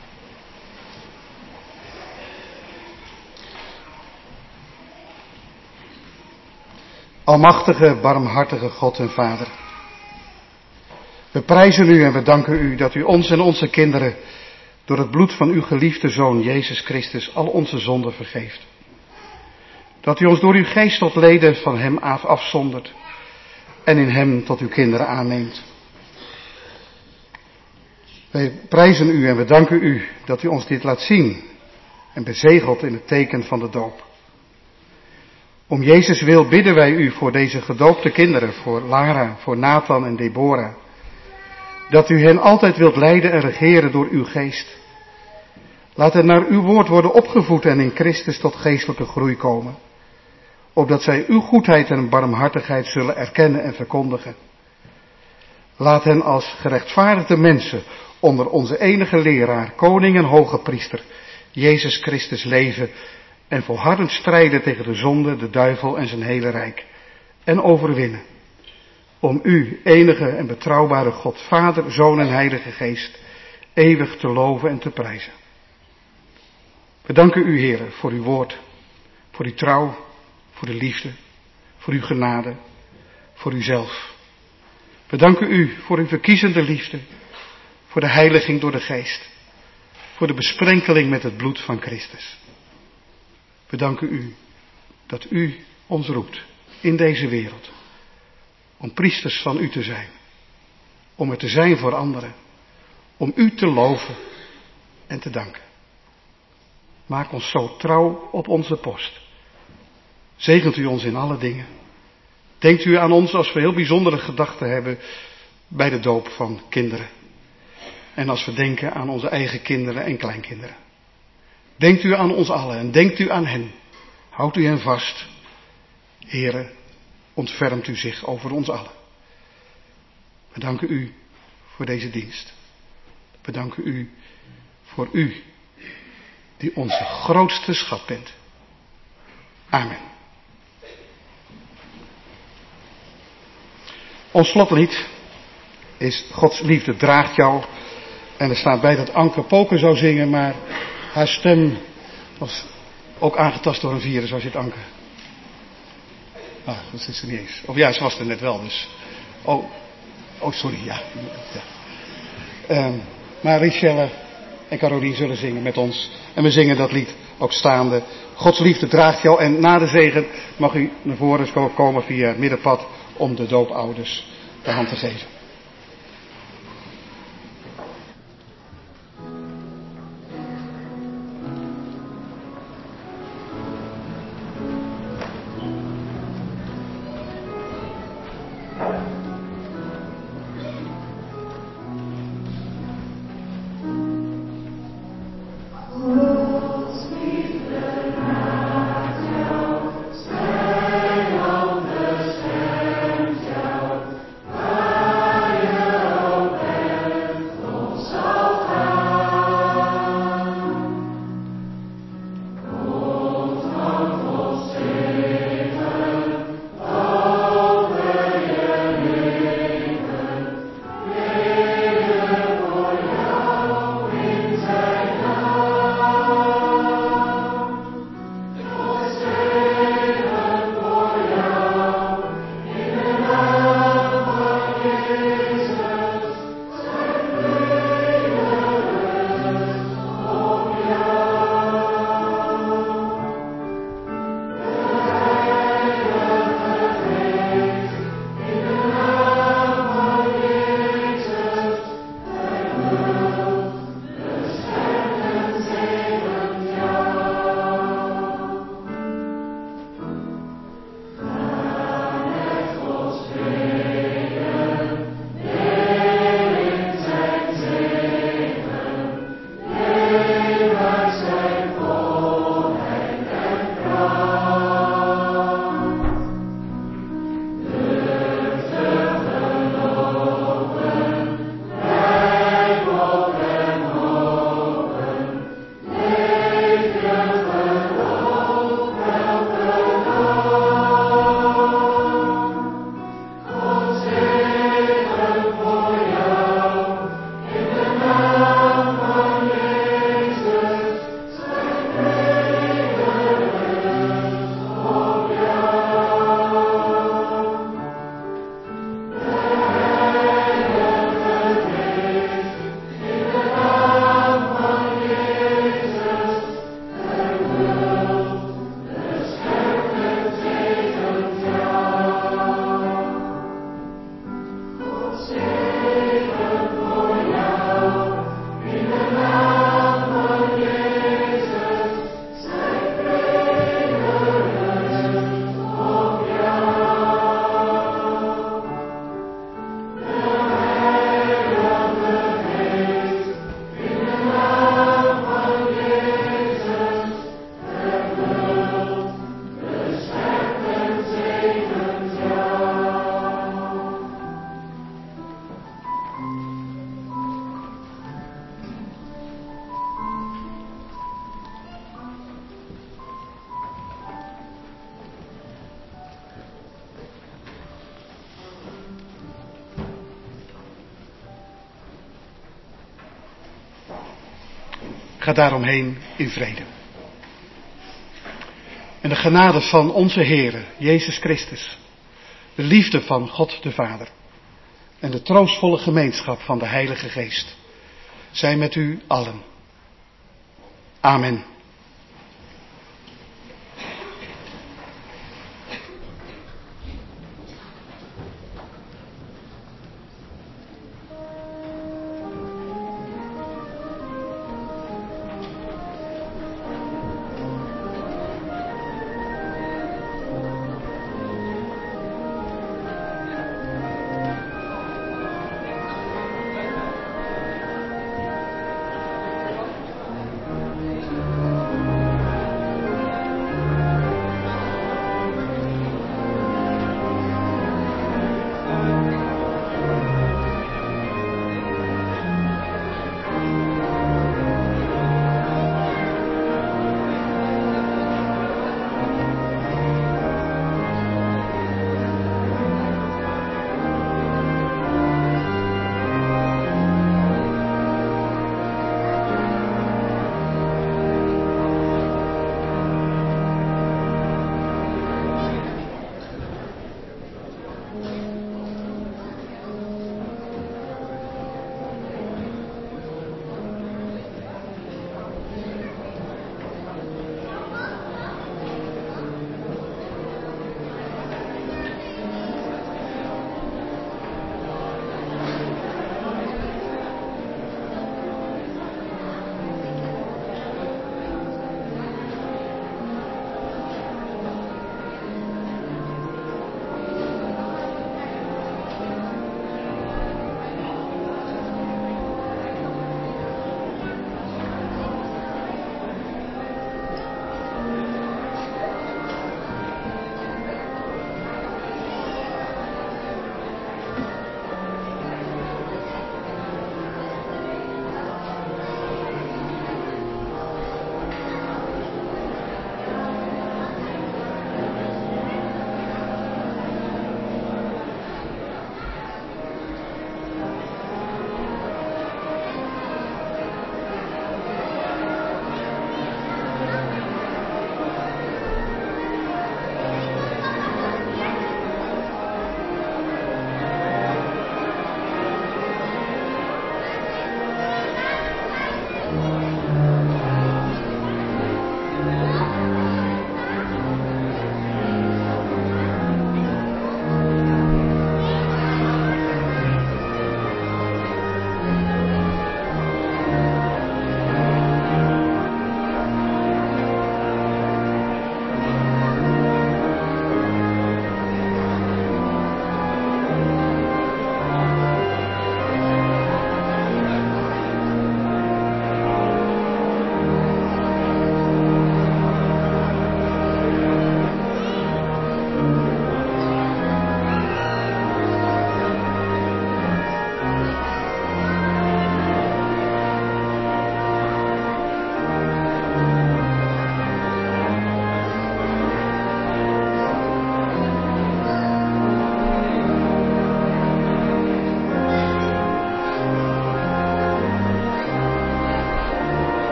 Almachtige, barmhartige God en Vader. We prijzen u en we danken u dat u ons en onze kinderen door het bloed van uw geliefde Zoon Jezus Christus al onze zonden vergeeft. Dat u ons door uw geest tot leden van hem af afzondert en in hem tot uw kinderen aanneemt. Wij prijzen u en we danken u dat u ons dit laat zien en bezegelt in het teken van de doop. Om Jezus wil bidden wij u voor deze gedoopte kinderen, voor Lara, voor Nathan en Deborah. Dat u hen altijd wilt leiden en regeren door uw geest. Laat hen naar uw woord worden opgevoed en in Christus tot geestelijke groei komen. Opdat zij uw goedheid en barmhartigheid zullen erkennen en verkondigen. Laat hen als gerechtvaardigde mensen onder onze enige leraar, koning en hoge priester, Jezus Christus leven en volhardend strijden tegen de zonde, de duivel en zijn hele rijk. En overwinnen. Om u, enige en betrouwbare God, Vader, Zoon en Heilige Geest, eeuwig te loven en te prijzen. We danken u, Heere, voor uw woord, voor uw trouw, voor de liefde, voor uw genade, voor uzelf. We danken u voor uw verkiezende liefde, voor de heiliging door de geest, voor de besprenkeling met het bloed van Christus. We danken u dat u ons roept in deze wereld, om priesters van u te zijn, om er te zijn voor anderen, om u te loven en te danken. Maak ons zo trouw op onze post. Zegent u ons in alle dingen. Denkt u aan ons als we heel bijzondere gedachten hebben bij de doop van kinderen. En als we denken aan onze eigen kinderen en kleinkinderen. Denkt u aan ons allen en denkt u aan hen. Houdt u hen vast. Heere, ontfermt u zich over ons allen. We danken u voor deze dienst. We danken u voor u, die onze grootste schat bent. Amen. Ons slotlied is Gods liefde draagt jou. En er staat bij dat Anke Poker zou zingen, maar haar stem was ook aangetast door een virus. Waar zit Anke? Ah, dat is er niet eens. Of ja, ze was er net wel, dus. Oh, oh sorry, ja. ja. Um, maar Richelle en Carolien zullen zingen met ons. En we zingen dat lied ook staande. Gods liefde draagt jou. En na de zegen mag u naar voren komen via het middenpad om de doopouders de hand te geven. Ga daaromheen in vrede. En de genade van onze Heere, Jezus Christus, de liefde van God de Vader en de troostvolle gemeenschap van de Heilige Geest zijn met u allen. Amen.